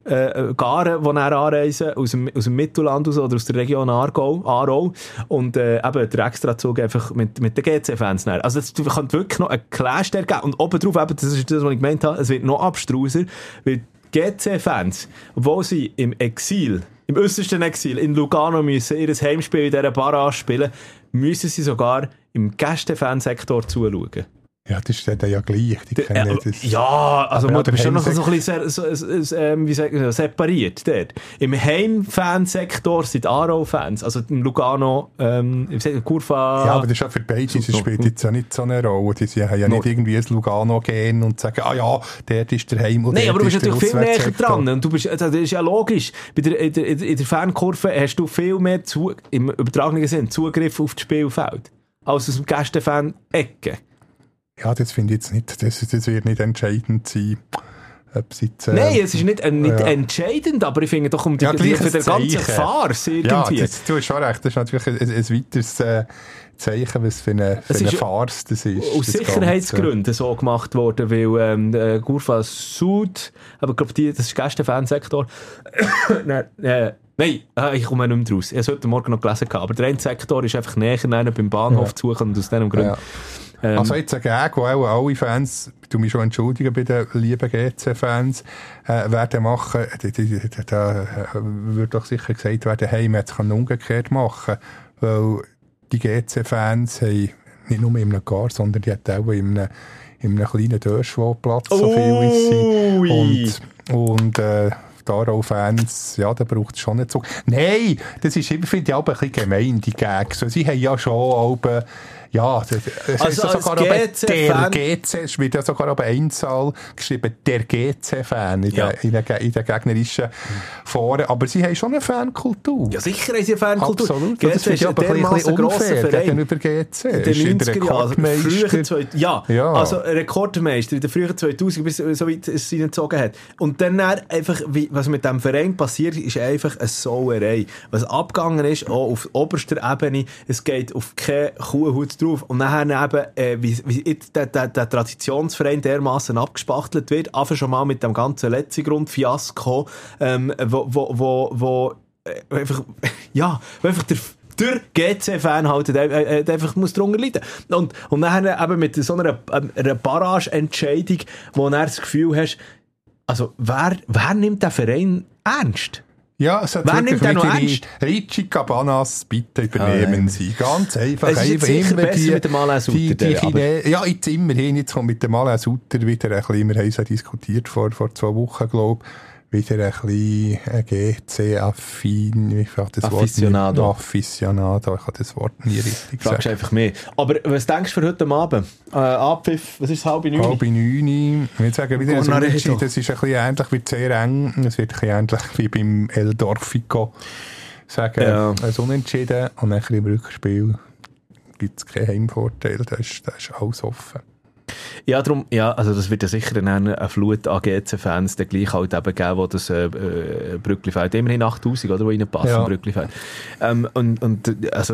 die anreisen aus dem Mittelland raus, oder aus der Region Aarau. Und eben der Extrazug einfach mit den GC-Fans. Also es könnte wirklich noch einen Clash geben. Und obendrauf, eben, das ist das, was ich gemeint habe, es wird noch abstruser, weil GC-Fans, obwohl sie im äußersten Exil in Lugano müssen ihr Heimspiel in dieser Barrage spielen, müssen sie sogar im Gästefansektor zuschauen. Ja, das ist dann ja gleich. Die kennen das. Ja, also du bist schon noch so ein bisschen wie sagt man, separiert dort. Im Heimfansektor sind Aarau-Fans, also im Lugano, Kurva... Ja, aber das ist ja für beide, das spielt jetzt ja nicht so eine Rolle. Die haben ja nicht irgendwie ein Lugano-Gen und sagen, dort ist der Heim- und nein, aber du bist natürlich viel näher dran. Und das ist ja logisch. In der Fankurve hast du viel mehr, im übertragenen Sinn, Zugriff auf das Spielfeld, als aus dem Gästefan-Ecke. Ja, das finde ich jetzt nicht, das wird nicht entscheidend sein. Nein, es ist nicht entscheidend, aber ich finde doch für den ganzen Farce irgendwie. Ja, du hast schon recht, das ist natürlich ein weiteres Zeichen, was für eine Farce das ist. Aus Sicherheitsgründen so gemacht worden, weil Kurva Sud, aber ich glaube, das ist Gästefansektor. Nein, ich komme nicht mehr raus. Ich habe es heute Morgen noch gelesen, aber der eine Sektor ist einfach näher beim Bahnhof zu suchen und aus diesem Grund. Ja. Also jetzt ein Gag, wo auch alle Fans, du mich schon entschuldigen bei den lieben GC-Fans, werden machen, da wird doch sicher gesagt werden, hey, man kann es umgekehrt machen, weil die GC-Fans haben nicht nur in einem Gar, sondern die hat auch in einem kleinen Dörschwallplatz, so viel wie sie. Und die Aarau-Fans, ja, da braucht es schon nicht so. Nein, das ist immer, finde ich, auch ein bisschen gemein, die Gags. Sie haben ja schon auch, ja, es sogar es wird ja sogar auf Einzahl geschrieben, der GC-Fan in den gegnerischen Foren. Aber sie haben schon eine Fankultur. Ja, sicher haben sie eine Fankultur. Absolut. GC das ist aber ein bisschen unfair gegenüber GC. In den 90er Jahren. Also Rekordmeister in den frühen 2000, bis so weit es sie gezogen hat. Und dann einfach, was mit diesem Verein passiert, ist einfach eine Sauerei. Was abgegangen ist, auch auf oberster Ebene, es geht auf keine Kuhhaut drauf. Und nachher eben, wie der Traditionsverein dermassen abgespachtelt wird, einfach schon mal mit dem ganzen Letzigrund-Fiasko, wo einfach der GC-Fan halt einfach muss drunter leiden. Und nachher eben mit so einer Barrage-Entscheidung, wo du das Gefühl hast, also wer nimmt den Verein ernst? Ja, es hat wirklich wirklich Ricci Cabanas, bitte übernehmen Sie. Ganz einfach. Es ist jetzt sicher besser mit dem Alain Sutter. Ja, jetzt immerhin, jetzt kommt mit dem Alain Sutter wieder ein bisschen, wir haben es ja diskutiert vor 2 Wochen, glaube ich, wieder ein bisschen GC-affin, wie fällt das Aficionado. Wort? Aficionado, ich habe das Wort nie richtig gesagt. Fragst einfach mehr. Aber was denkst du für heute Abend? Abpfiff, was ist es, 8:30? 8:30. Ich würde sagen, wieder ein Unentschieden, das ist ein bisschen ähnlich, wird sehr eng, es wird ein bisschen ähnlich wie beim El Dorfico. Sagen, ein Unentschieden und ein bisschen im Rückspiel gibt es keinen Heimvorteil, da ist alles offen. Ja, darum, also das wird ja sicher eine Flut an GC-Fans dann gleich halt eben geben, wo das Brücklifeld, immerhin 8000, oder, wo reinpassen, Brücklifeld.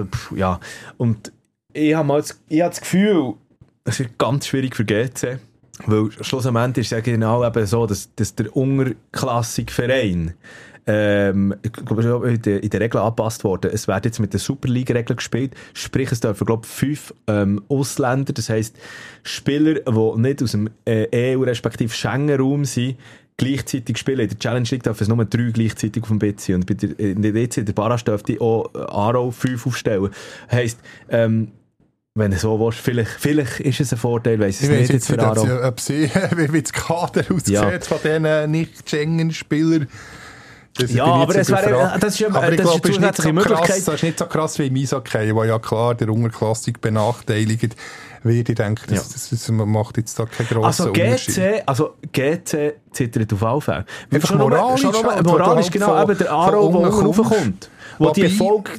Und ich habe das Gefühl, es wird ganz schwierig für GC. Weil schlussendlich ist es ja genau eben so, dass der unterklassige Verein ich glaube, in der Regel angepasst worden. Es wird jetzt mit der Superliga-Regel gespielt, sprich es dürfen, glaube ich, 5 Ausländer, das heisst Spieler, die nicht aus dem EU- respektive Schengen-Raum sind, gleichzeitig spielen. In der Challenge League dürfen es nur 3 gleichzeitig auf dem Bett sein. Und in der Barrage dürfte auch Aarau 5 aufstellen. Heisst, wenn du so willst, vielleicht ist es ein Vorteil, weiss ich nicht jetzt für Aarau. Ob sie, wie das Kader aussieht von diesen Nicht-Schengen-Spielern. Ja, aber das ist ja eine zusätzliche Möglichkeit. Das ist nicht so krass wie im Eishockey, wo ja klar der Unterklassik benachteiligt wird. Ich denke, das macht jetzt da keinen grossen Unterschied. GC zittert auf alle Fälle. Einfach moralisch genau, eben der Aarau, der raufkommt. Wo der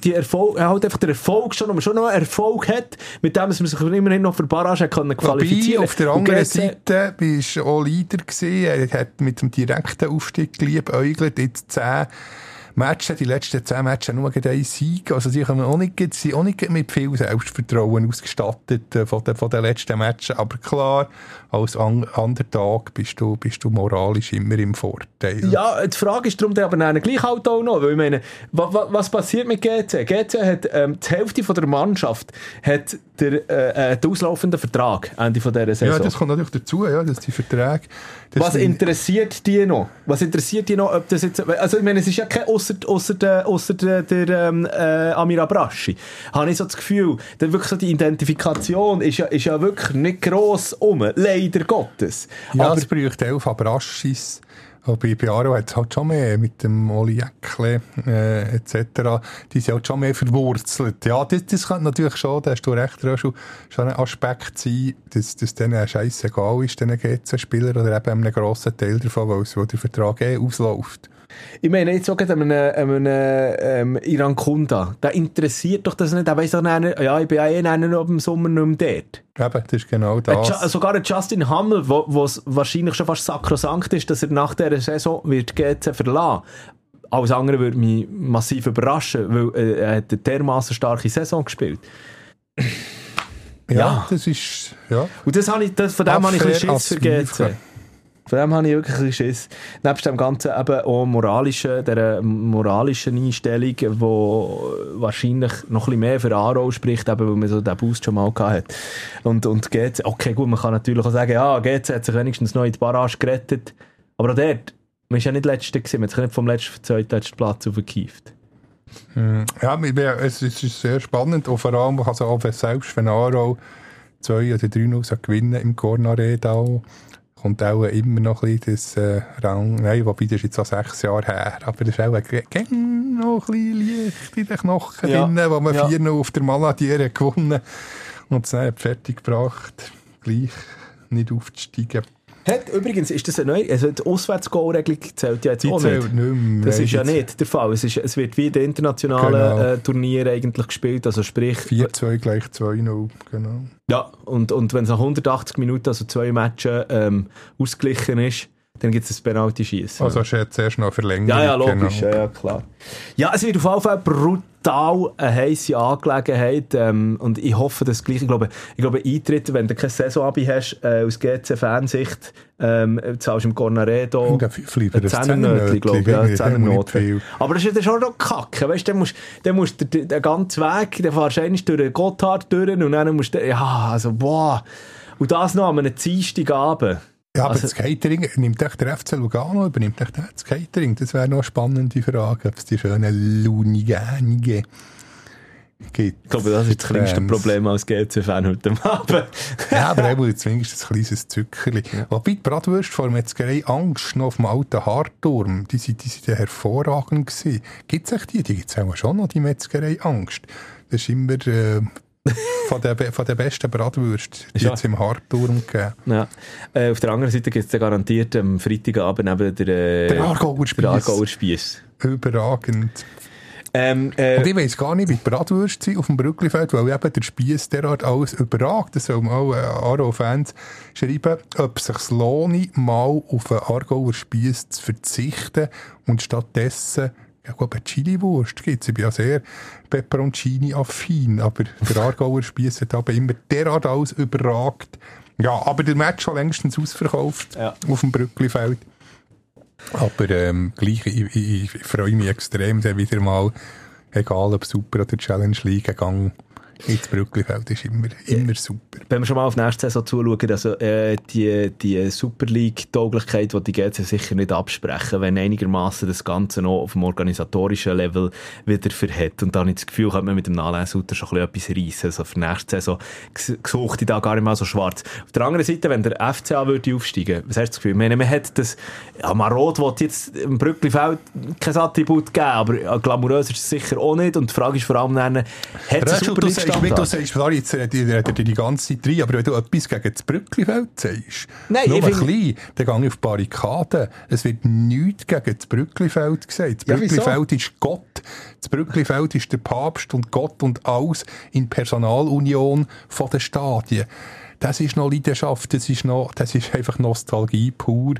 Erfolg schon noch Erfolg hat, mit dem man sich immerhin noch für Barrage qualifizieren konnte. Auf der anderen Seite warst du auch Leader gewesen. Er hat mit dem direkten Aufstieg geliebäugelt. Jetzt 10 Matches, die letzten 10 Matches nur einen Sieg. Also die sind auch nicht mit viel Selbstvertrauen ausgestattet von den letzten Matches. Aber klar, als Underdog bist du moralisch immer im Vorteil. Ja, die Frage ist darum aber gleich halt auch noch. Weil ich meine, was passiert mit GC? GC hat die Hälfte von der Mannschaft hat den auslaufenden Vertrag Ende von dieser Saison. Ja, das kommt natürlich dazu, ja, dass die Verträge... Was interessiert die noch? Ob das jetzt... Also ich meine, es ist ja kein ausser der Amir Abraschi. Habe ich so das Gefühl, dass wirklich so die Identifikation ist ja wirklich nicht gross leider Gottes. Ja, aber es braucht 11 Abraschis. Bei Aarau hat es halt schon mehr mit dem Oli Jäckle etc. Die sind halt schon mehr verwurzelt. Ja, das kann natürlich schon, da hast du recht, schon ein Aspekt sein, dass denen scheissegal ist, diesen GC-Spieler oder eben einem grossen Teil davon, weil der Vertrag ausläuft. Ich meine, jetzt sogar einem Iran Kunda, der interessiert doch das nicht. Der weiss doch nicht, ja, ich bin ja noch im Sommer nicht mehr dort. Eben, das ist genau das. Sogar ein Justin Hammel, wo es wahrscheinlich schon fast sakrosankt ist, dass er nach dieser Saison wird GC verlassen. Alles andere würde mich massiv überraschen, weil er hat eine dermassen starke Saison gespielt. Ja, das ist... Ja. Und von dem habe ich ein bisschen Schiss für GC. Von dem habe ich wirklich ein bisschen Schiss. Nebst dem Ganzen eben auch der moralischen Einstellung, die wahrscheinlich noch ein bisschen mehr für Aarau spricht, eben weil man so den Boost schon mal hatte. Und GC, okay gut, man kann natürlich auch sagen, ja, GC hat sich wenigstens noch in die Barrage gerettet. Aber auch dort, man war ja nicht Letzter gewesen, man hat sich nicht vom letzten auf den zweitletzten Platz aufgekeift. Ja, es ist sehr spannend, und vor allem, also auch selbst wenn Aarau 2 oder 3-0 gewinnen im Cornaredo, kommt auch immer noch ein bisschen das Rang, nein, wobei das ist jetzt auch 6 Jahre her, aber das ist auch noch ein bisschen Licht in den Knochen drin, wo man 4-0 auf der Maladier gewonnen und es dann fertig gebracht, gleich nicht aufzusteigen. Übrigens, ist das eine neue, also die Auswärtsgoal-Regelung zählt ja jetzt auch nicht. Das ist ja nicht der Fall. Es wird wie in den internationalen Turnieren eigentlich gespielt, also sprich... 4-2 gleich 2-0, genau. Ja, und wenn es nach 180 Minuten, also 2 Matches, ausgeglichen ist, dann gibt es ein Penalty-Schießen. Also hast du jetzt erst noch verlängert. Ja, logisch, genau. Ja, klar. Ja, es wird auf jeden Fall brutal eine heisse Angelegenheit, und ich hoffe, dass gleich, ich glaube Eintritt, wenn du keine Saison-Abi hast, aus GC-Fansicht, zahlst du im Cornaredo ein 10er-Nötchen, glaube ich, ja, 10er-Noten. Aber das ist ja schon noch Kacke, weißt du, dann musst du den ganzen Weg, dann fahrst du eigentlich durch den Gotthard durch und dann musst du, boah, und das noch an einem Dienstagabend. Ja, aber das Catering, nimmt echt der FC Lugano, übernimmt echt das Catering? Das wäre noch eine spannende Frage, ob es die schönen Lunigänige gibt. Ich glaube, das ist das kleinste Problem als GC-Fan heute Abend. Ja, aber eben zumindest ein kleines Zückerli. Ja. Wobei die Bratwürste vor der Metzgerei Angst noch auf dem alten Hartturm, die sind ja hervorragend gewesen. Gibt es echt die? Die gibt es auch schon noch, die Metzgerei Angst. Das ist immer... von der besten Bratwürste, die jetzt im Hartturm gegeben. Ja. Auf der anderen Seite gibt es garantiert am Freitagabend neben der Aargauer Spiess. Überragend. Und ich weiss gar nicht, wie die Bratwürste sind auf dem Brücklifeld, weil eben der Spiess derart alles überragt. Das sollen auch Aarau-Fans schreiben, ob es sich lohnt, mal auf einen Aargauer Spiess zu verzichten und stattdessen ja, gut, eine Chili-Wurst gibt es. Ich bin ja sehr Peperoncini-affin, aber der Aargauer Spiess hat aber immer derart alles überragt, Ja, aber der Match schon längstens ausverkauft auf dem Brücklifeld. Aber gleich, ich freue mich extrem, dann wieder mal, egal ob Super oder Challenge League, gegangen. Ins Brücklifeld ist immer super. Wenn wir schon mal auf die nächste Saison zuschauen, also die Super League-Tauglichkeit, die GC sicher nicht absprechen, wenn einigermaßen das Ganze noch auf dem organisatorischen Level wieder verhält. Und da habe ich das Gefühl, könnte man mit dem Nahlesuter schon etwas reissen. Also für die nächste Saison gesucht ich da gar nicht mal so schwarz. Auf der anderen Seite, wenn der FCA würde aufsteigen, was hast du das Gefühl? Man hat das, Marot will jetzt im Brücklifeld kein Attribut geben, aber glamourös ist es sicher auch nicht. Und die Frage ist vor allem dann, hat es Super League du sagst, jetzt redet die ganze Zeit rein, aber wenn du etwas gegen das Brücklifeld sagst, nein, nur ein bisschen, dann gehe ich auf die Barrikaden. Es wird nichts gegen das Brücklifeld gesagt. Das Brücklifeld ist Gott. Das Brücklifeld ist der Papst und Gott und alles in Personalunion von den Stadien. Das ist noch Leidenschaft, das ist einfach Nostalgie pur.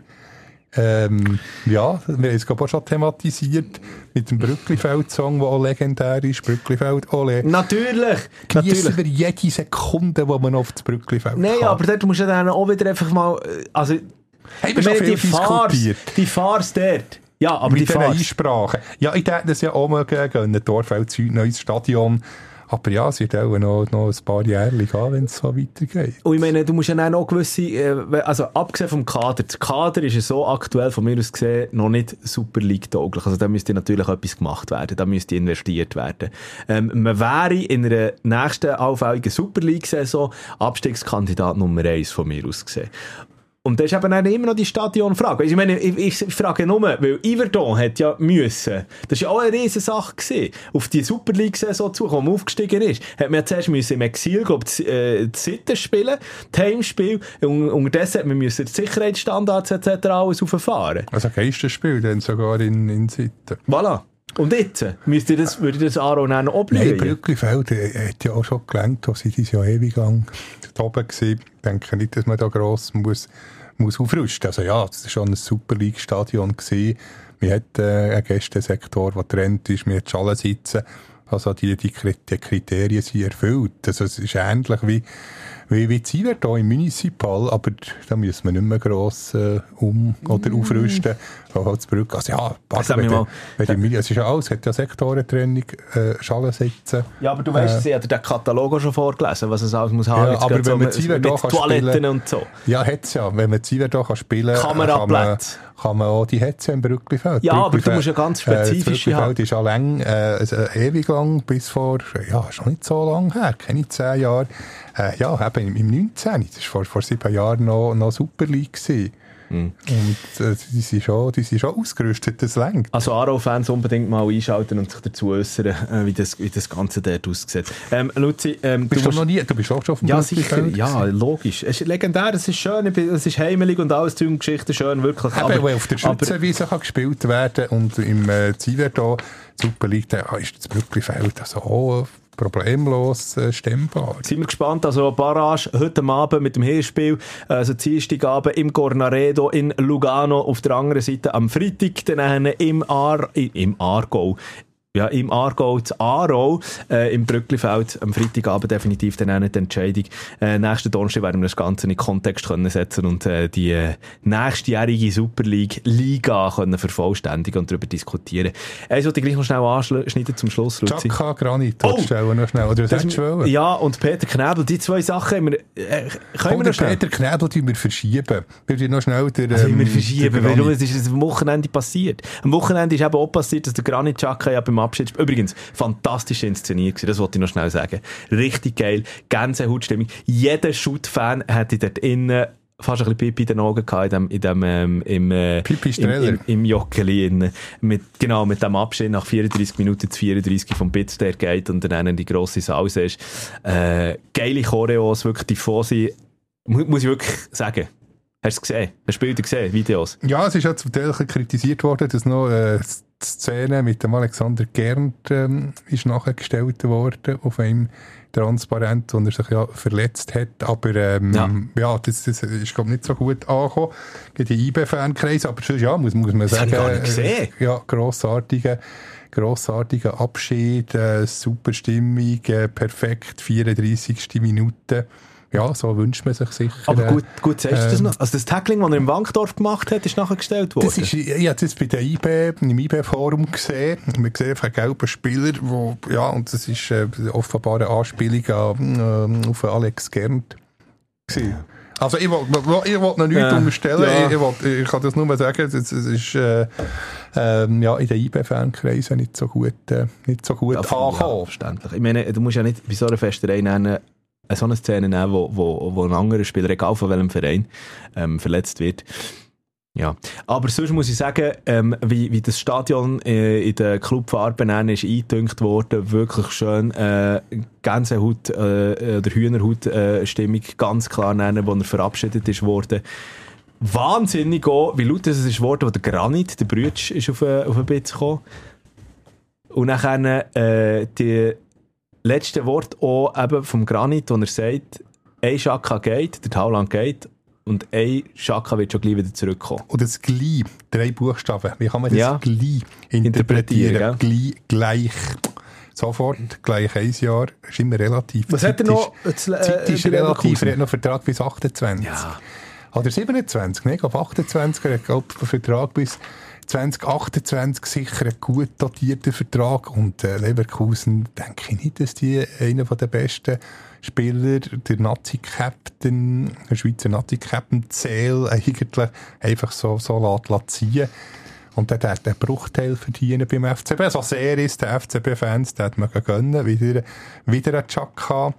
Ja, wir haben es gerade schon thematisiert mit dem Brücklifeld-Song, der auch legendär ist. Brücklifeld, ole. Natürlich! Geniessen wir jede Sekunde, wo man auf das Brücklifeld kann. Nein, aber dort musst du dann auch wieder einfach mal, also, haben wir schon viel diskutiert. Die Farce dort. Ja, aber mit die Farce. Einsprachen. Ja, ich denke, das ja auch mal gehen. Dorfeld, neues Stadion. Aber ja, es wird auch noch ein paar Jahre gehen, wenn es so weitergeht. Und ich meine, du musst ja auch gewisse, also abgesehen vom Kader, der Kader ist ja so aktuell von mir aus gesehen noch nicht Super League-tauglich. Also da müsste natürlich etwas gemacht werden, da müsste investiert werden. Man wäre in einer nächsten allfälligen Super League-Saison Abstiegskandidat Nummer 1 von mir aus gesehen. Und das ist eben dann immer noch die Stadionfrage. Ich meine, ich frage nur, weil Yverdon hat ja müssen, das war ja auch eine riesen Sache gewesen, auf die Super League-Saison zu, wo man aufgestiegen ist, hat man ja zuerst müssen im Exil, glaube ich, die Sitten spielen, das Heimspiel, und unterdessen hat man müssen die Sicherheitsstandards etc. alles auffahren. Also Geisterspiel, dann sogar in Sitten. Voilà. Und jetzt würde das Aaron noch oblühen? Nein, Brücklifeld hat ja auch schon gelernt, dass sie dieses Jahr ewig lang da oben war. Ich denke nicht, dass man da gross muss aufrüsten. Also ja, das war schon ein Super League-Stadion gewesen. Man hat einen Gästensektor, der trennt ist, man hat Schalen sitzen. Also die Kriterien sind erfüllt. Also es ist ähnlich wie Ziver hier im Municipal, aber da müssen wir nicht mehr gross oder aufrüsten. Also ja, es ist ja alles, es hat ja Sektorentrennung, Schalen sitzen. Ja, aber du weißt, sie hat den Katalog auch schon vorgelesen, was es alles muss haben. Ja, aber wenn man Ziver hier Toiletten spielen, und so. Ja, hat es ja. Wenn man Ziver hier spielen kann man auch die Hetze im Brücklifeld. Ja, aber du musst ja ganz spezifisch haben. Das Brücklifeld ist schon lang, ewig lang, bis vor, schon nicht so lang her, keine 10 Jahre. Ja, eben im 19. Das war vor 7 Jahren noch Super League gewesen. Und die sind schon ausgerüstet, das längt. Also Aarau-Fans unbedingt mal einschalten und sich dazu äußern, wie das Ganze dort aussieht. Luzi, du bist auch schon auf dem Brücklifeld? Ja, logisch. Es ist legendär, es ist schön, es ist heimelig und alles Zeug und Geschichten schön, wirklich. Aber auf der Schützenwiese kann gespielt werden und im Ziver da Super League, da ist das Brücklifeld also auch problemlos stemmbar. Sind wir gespannt, also Barrage heute Abend mit dem Hinspiel, also Dienstagabend im Cornaredo in Lugano, auf der anderen Seite am Freitag dann im Aargau. Ja, im Aargau, zu Aarau, im Brücklifeld, am Freitagabend definitiv dann auch nicht die Entscheidung. Nächsten Donnerstag werden wir das Ganze in Kontext können setzen und die nächstjährige Super League Liga können vervollständigen und darüber diskutieren. Ich wollte gleich noch schnell anschneiden zum Schluss, Luzi. Chaka Granit, noch schnell. Oder das hättest du ja, und Peter Knäbel, die zwei Sachen können wir noch schnell. Peter Knäbel tun wir verschieben. Wir noch schnell wir verschieben, warum? Es ist am Wochenende passiert. Am Wochenende ist eben auch passiert, dass der Granit Chaka ja beim Abschied. Übrigens, fantastische Inszenierung, das wollte ich noch schnell sagen. Richtig geil, Gänsehautstimmung. Jeder Shoot-Fan hätte dort innen fast ein bisschen Pipi in den Augen gehabt, im Joggeli, mit dem Abschied nach 34 Minuten zu 34 vom Bitz, der geht und dann die grosse Salsa ist. Geile Choreos, wirklich Tifosi, muss ich wirklich sagen. Hast du es gesehen? Hast du Bilder gesehen, Videos? Ja, es ist ja zum Teil kritisiert worden, dass noch die Szene mit dem Alexander Gernt ist nachgestellt worden auf einem Transparent, wo er sich ja verletzt hat. Aber das ist glaube nicht so gut angekommen in die IB-Fankreise. Aber sonst, ja, muss man das sagen. Das habe ich gar nicht gesehen. Ja, grossartiger Abschied, super Stimmung, perfekt, 34. Minute. ja, so wünscht man sich sicher. Aber gut sagst du das noch? Also das Tackling, das er im Wankdorf gemacht hat, ist nachher gestellt worden? Ich habe das bei der im IB-Forum gesehen. Wir sehen einen gelben Spieler, und das ist offenbar eine Anspielung auf Alex Gernt gewesen. Also ich will noch nichts unterstellen. Ja. Ich kann das nur mal sagen, das ist in den IB-Fankreisen nicht so gut angekommen. Ja, verständlich. Ich meine, du musst ja nicht bei so einer Festerei nennen, so eine Szene nehmen, wo ein anderer Spieler, egal von welchem Verein, verletzt wird. Ja. Aber sonst muss ich sagen, wie das Stadion in den Clubfarben ist eingedüngt worden, wirklich schön Gänsehaut oder Hühnerhaut-Stimmung ganz klar nennen, wo er verabschiedet ist worden. Wahnsinnig auch, wie laut es ist worden, wo der Granit, der Brütsch, ist auf den Bitz gekommen. Und dann die letzte Wort auch eben vom Granit, wo er sagt, ein Xhaka geht, der Haaland geht und ein Xhaka wird schon gleich wieder zurückkommen. Und das «gleich», 3 Buchstaben, wie kann man das «gleich» interpretieren? Gleich. Sofort, gleich 1 Jahr, ist immer relativ. Was hat er noch? Zeit ist relativ, er hat noch Vertrag bis 28. Ja. Oder 27, ne? Ich glaube 28, er hat einen Vertrag bis 2028, sicher ein gut dotierter Vertrag. Und Leverkusen, denke ich nicht, dass die einer der besten Spieler, der Nazi-Captain, der Schweizer Nazi-Captain, Zähl eigentlich einfach so ziehen. Und der hat einen Bruchteil verdienen beim FCB. Also sehr ist der FCB-Fans, der hat man gönnen, wieder einen Xhaka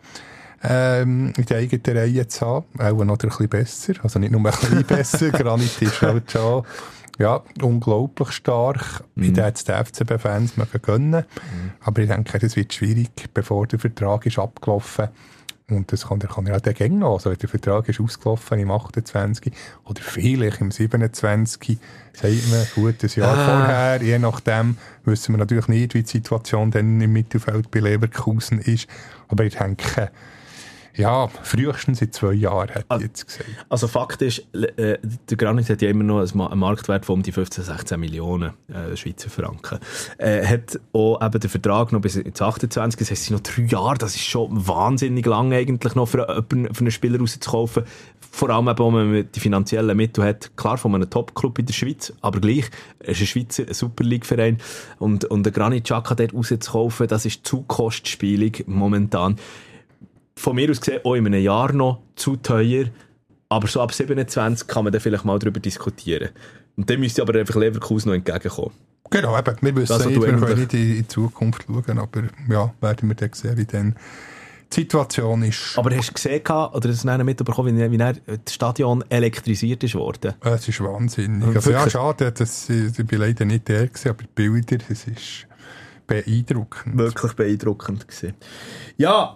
in der eigenen Reihe zu haben. Auch noch ein bisschen besser. Also nicht nur ein bisschen besser. Granit ist halt schon unglaublich stark. Ich hätte den FCB-Fans gönnen. Aber ich denke, das wird schwierig, bevor der Vertrag ist abgelaufen. Und das kann er auch dagegen noch. Also wenn der Vertrag ist ausgelaufen im 28 oder vielleicht im 27, sagt man, gut, ein Jahr vorher. Je nachdem wissen wir natürlich nicht, wie die Situation dann im Mittelfeld bei Leverkusen ist. Aber ich denke, ja, frühestens in 2 Jahren, hätte ich jetzt gesagt. Also Fakt ist, der Granit hat ja immer noch einen Marktwert von um die 15-16 Millionen Schweizer Franken. Hat auch eben den Vertrag noch bis ins 28, das heisst, es sind noch 3 Jahre, das ist schon wahnsinnig lang eigentlich noch für einen Spieler rauszukaufen. Vor allem eben, wenn man die finanziellen Mittel hat, klar von einem Top-Club in der Schweiz, aber gleich, es ist ein Schweizer Super League-Verein und der Granit Xhaka dort rauszukaufen, das ist zu kostspielig momentan. Von mir aus gesehen auch in einem Jahr noch zu teuer, aber so ab 27 kann man dann vielleicht mal darüber diskutieren. Und dann müsste aber einfach Leverkusen noch entgegenkommen. Genau, eben. Wir wissen nicht, wir können nicht in die Zukunft schauen, aber ja, werden wir dann sehen, wie dann die Situation ist. Aber hast du gesehen, oder hast du mitbekommen, wie das Stadion elektrisiert ist worden? Es ist wahnsinnig. Also, ja, schade, ich bin leider nicht der gewesen, aber die Bilder, es ist beeindruckend. Wirklich beeindruckend gewesen. Ja,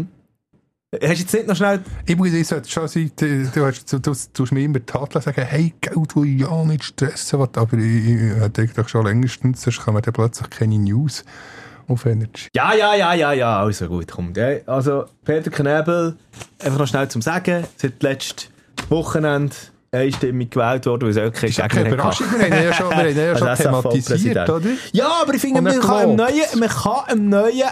hast du jetzt nicht noch schnell... Ich sollte schon sein, du tust mir immer die Taten sagen, hey, Geld will ich ja nicht stressen, aber ich denke doch schon längstens, sonst kommen dann plötzlich keine News auf Energy. Ja, also gut, komm. Also, Peter Knebel, einfach noch schnell zum Sagen, seit letztem Wochenende einstimmig gewählt worden, weil es auch keine Gegner Überraschung, wir haben ja schon thematisiert, oder? Ja, aber ich finde, man kann einem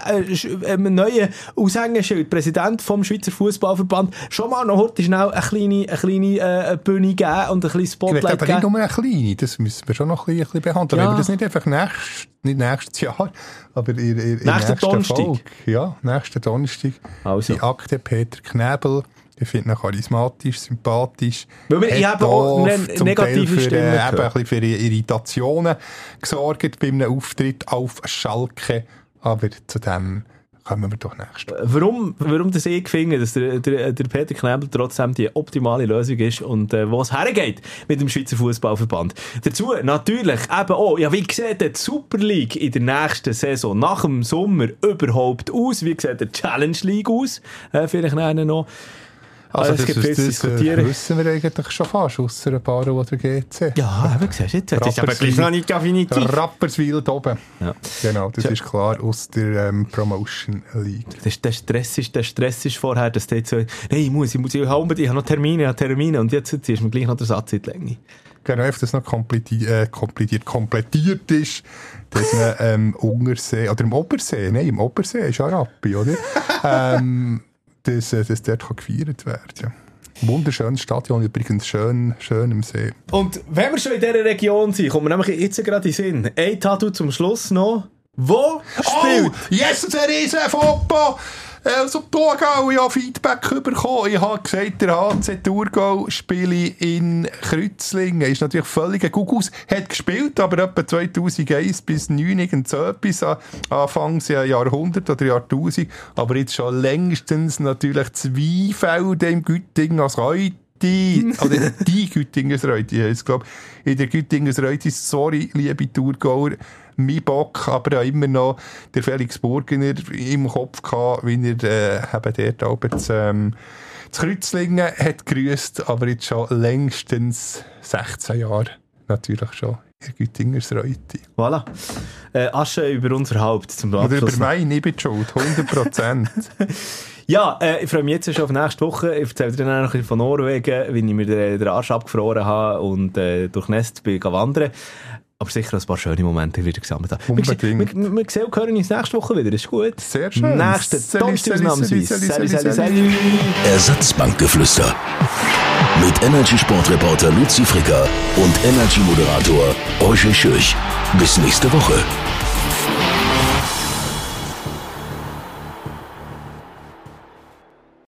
neuen Aushängeschild, Präsident vom Schweizer Fußballverband, schon mal noch heute schnell eine kleine Bühne geben und ein kleines Spotlight geben. Aber nicht nur eine kleine, das müssen wir schon noch ein bisschen behandeln. Ja. Wenn wir das nicht einfach nicht nächstes Jahr, aber in nächsten Folge. Ja, nächsten Donnerstag. Also. Die Akte Peter Knebel. Ich finde ihn charismatisch, sympathisch. Weil ich habe auch negative Stimmen ein bisschen für Irritationen gesorgt bei einem Auftritt auf Schalke. Aber zu dem kommen wir doch nächstes. Warum das ich finde, dass der Peter Knebel trotzdem die optimale Lösung ist und wo es hergeht mit dem Schweizer Fußballverband. Dazu natürlich eben auch, ja, wie sieht die Super League in der nächsten Saison nach dem Sommer überhaupt aus? Wie sieht die Challenge League aus? Vielleicht noch. Also das wissen wir eigentlich schon fast, ausser ein paar oder GC. Ja, aber siehst du jetzt, das ist aber gleich noch nicht definitiv. Rapperswil da oben. Ja. Genau, das ist klar, aus der Promotion League. Der Stress ist vorher, dass der jetzt so, hey, ich habe noch Termine und jetzt ist mir gleich noch der Satz in die Länge. Genau, dass das noch komplettiert ist, dass man Untersee, oder im Obersee ist ja Rappi, oder? dass dort gefeiert werden kann. Ja. Wunderschönes Stadion, übrigens schön im See. Und wenn wir schon in dieser Region sind, kommen wir nämlich jetzt gerade in den Sinn. Ein Tattoo zum Schluss noch. Wo spielt? Oh, Jesus, ein Riesenfoto! Also Thurgau, ich habe Feedback bekommen. Ich habe gesagt, der HC Thurgau spiele in Kreuzlingen. Ist natürlich völlig ein Gugus. Hat gespielt, aber etwa 2001 bis 2009 so etwas, Anfangs Jahrhundert oder Jahrtausend. Aber jetzt schon längstens natürlich 2 Felder im Güttingers-Reut. Oder die Güttingersreute, ich glaube, in der Güttingersreute, sorry, liebe Thurgauer, mein Bock, aber auch immer noch der Felix Burgener im Kopf gehabt, wie er eben dort oben zu Kreuzlingen hat grüßt, aber jetzt schon längstens 16 Jahre natürlich schon in Güttingersreute. Voilà. Asche über unser Haupt zum Abschluss. Oder über meine, ich bin schuld, 100%. Ja, ich freue mich jetzt schon auf nächste Woche. Ich erzähle dir dann noch ein bisschen von Norwegen, wie ich mir den Arsch abgefroren habe und durchnässt bin wandern. Aber sicher ein paar schöne Momente wieder gesammelt habe. Unbedingt. Wir sehen und hören uns nächste Woche wieder. Ist gut. Sehr schön. Nächste Donnerstag. Ersatzbankgeflüster. Mit Energy-Sportreporter Luzi Fricker und Energy-Moderator Roger Schürch. Bis nächste Woche.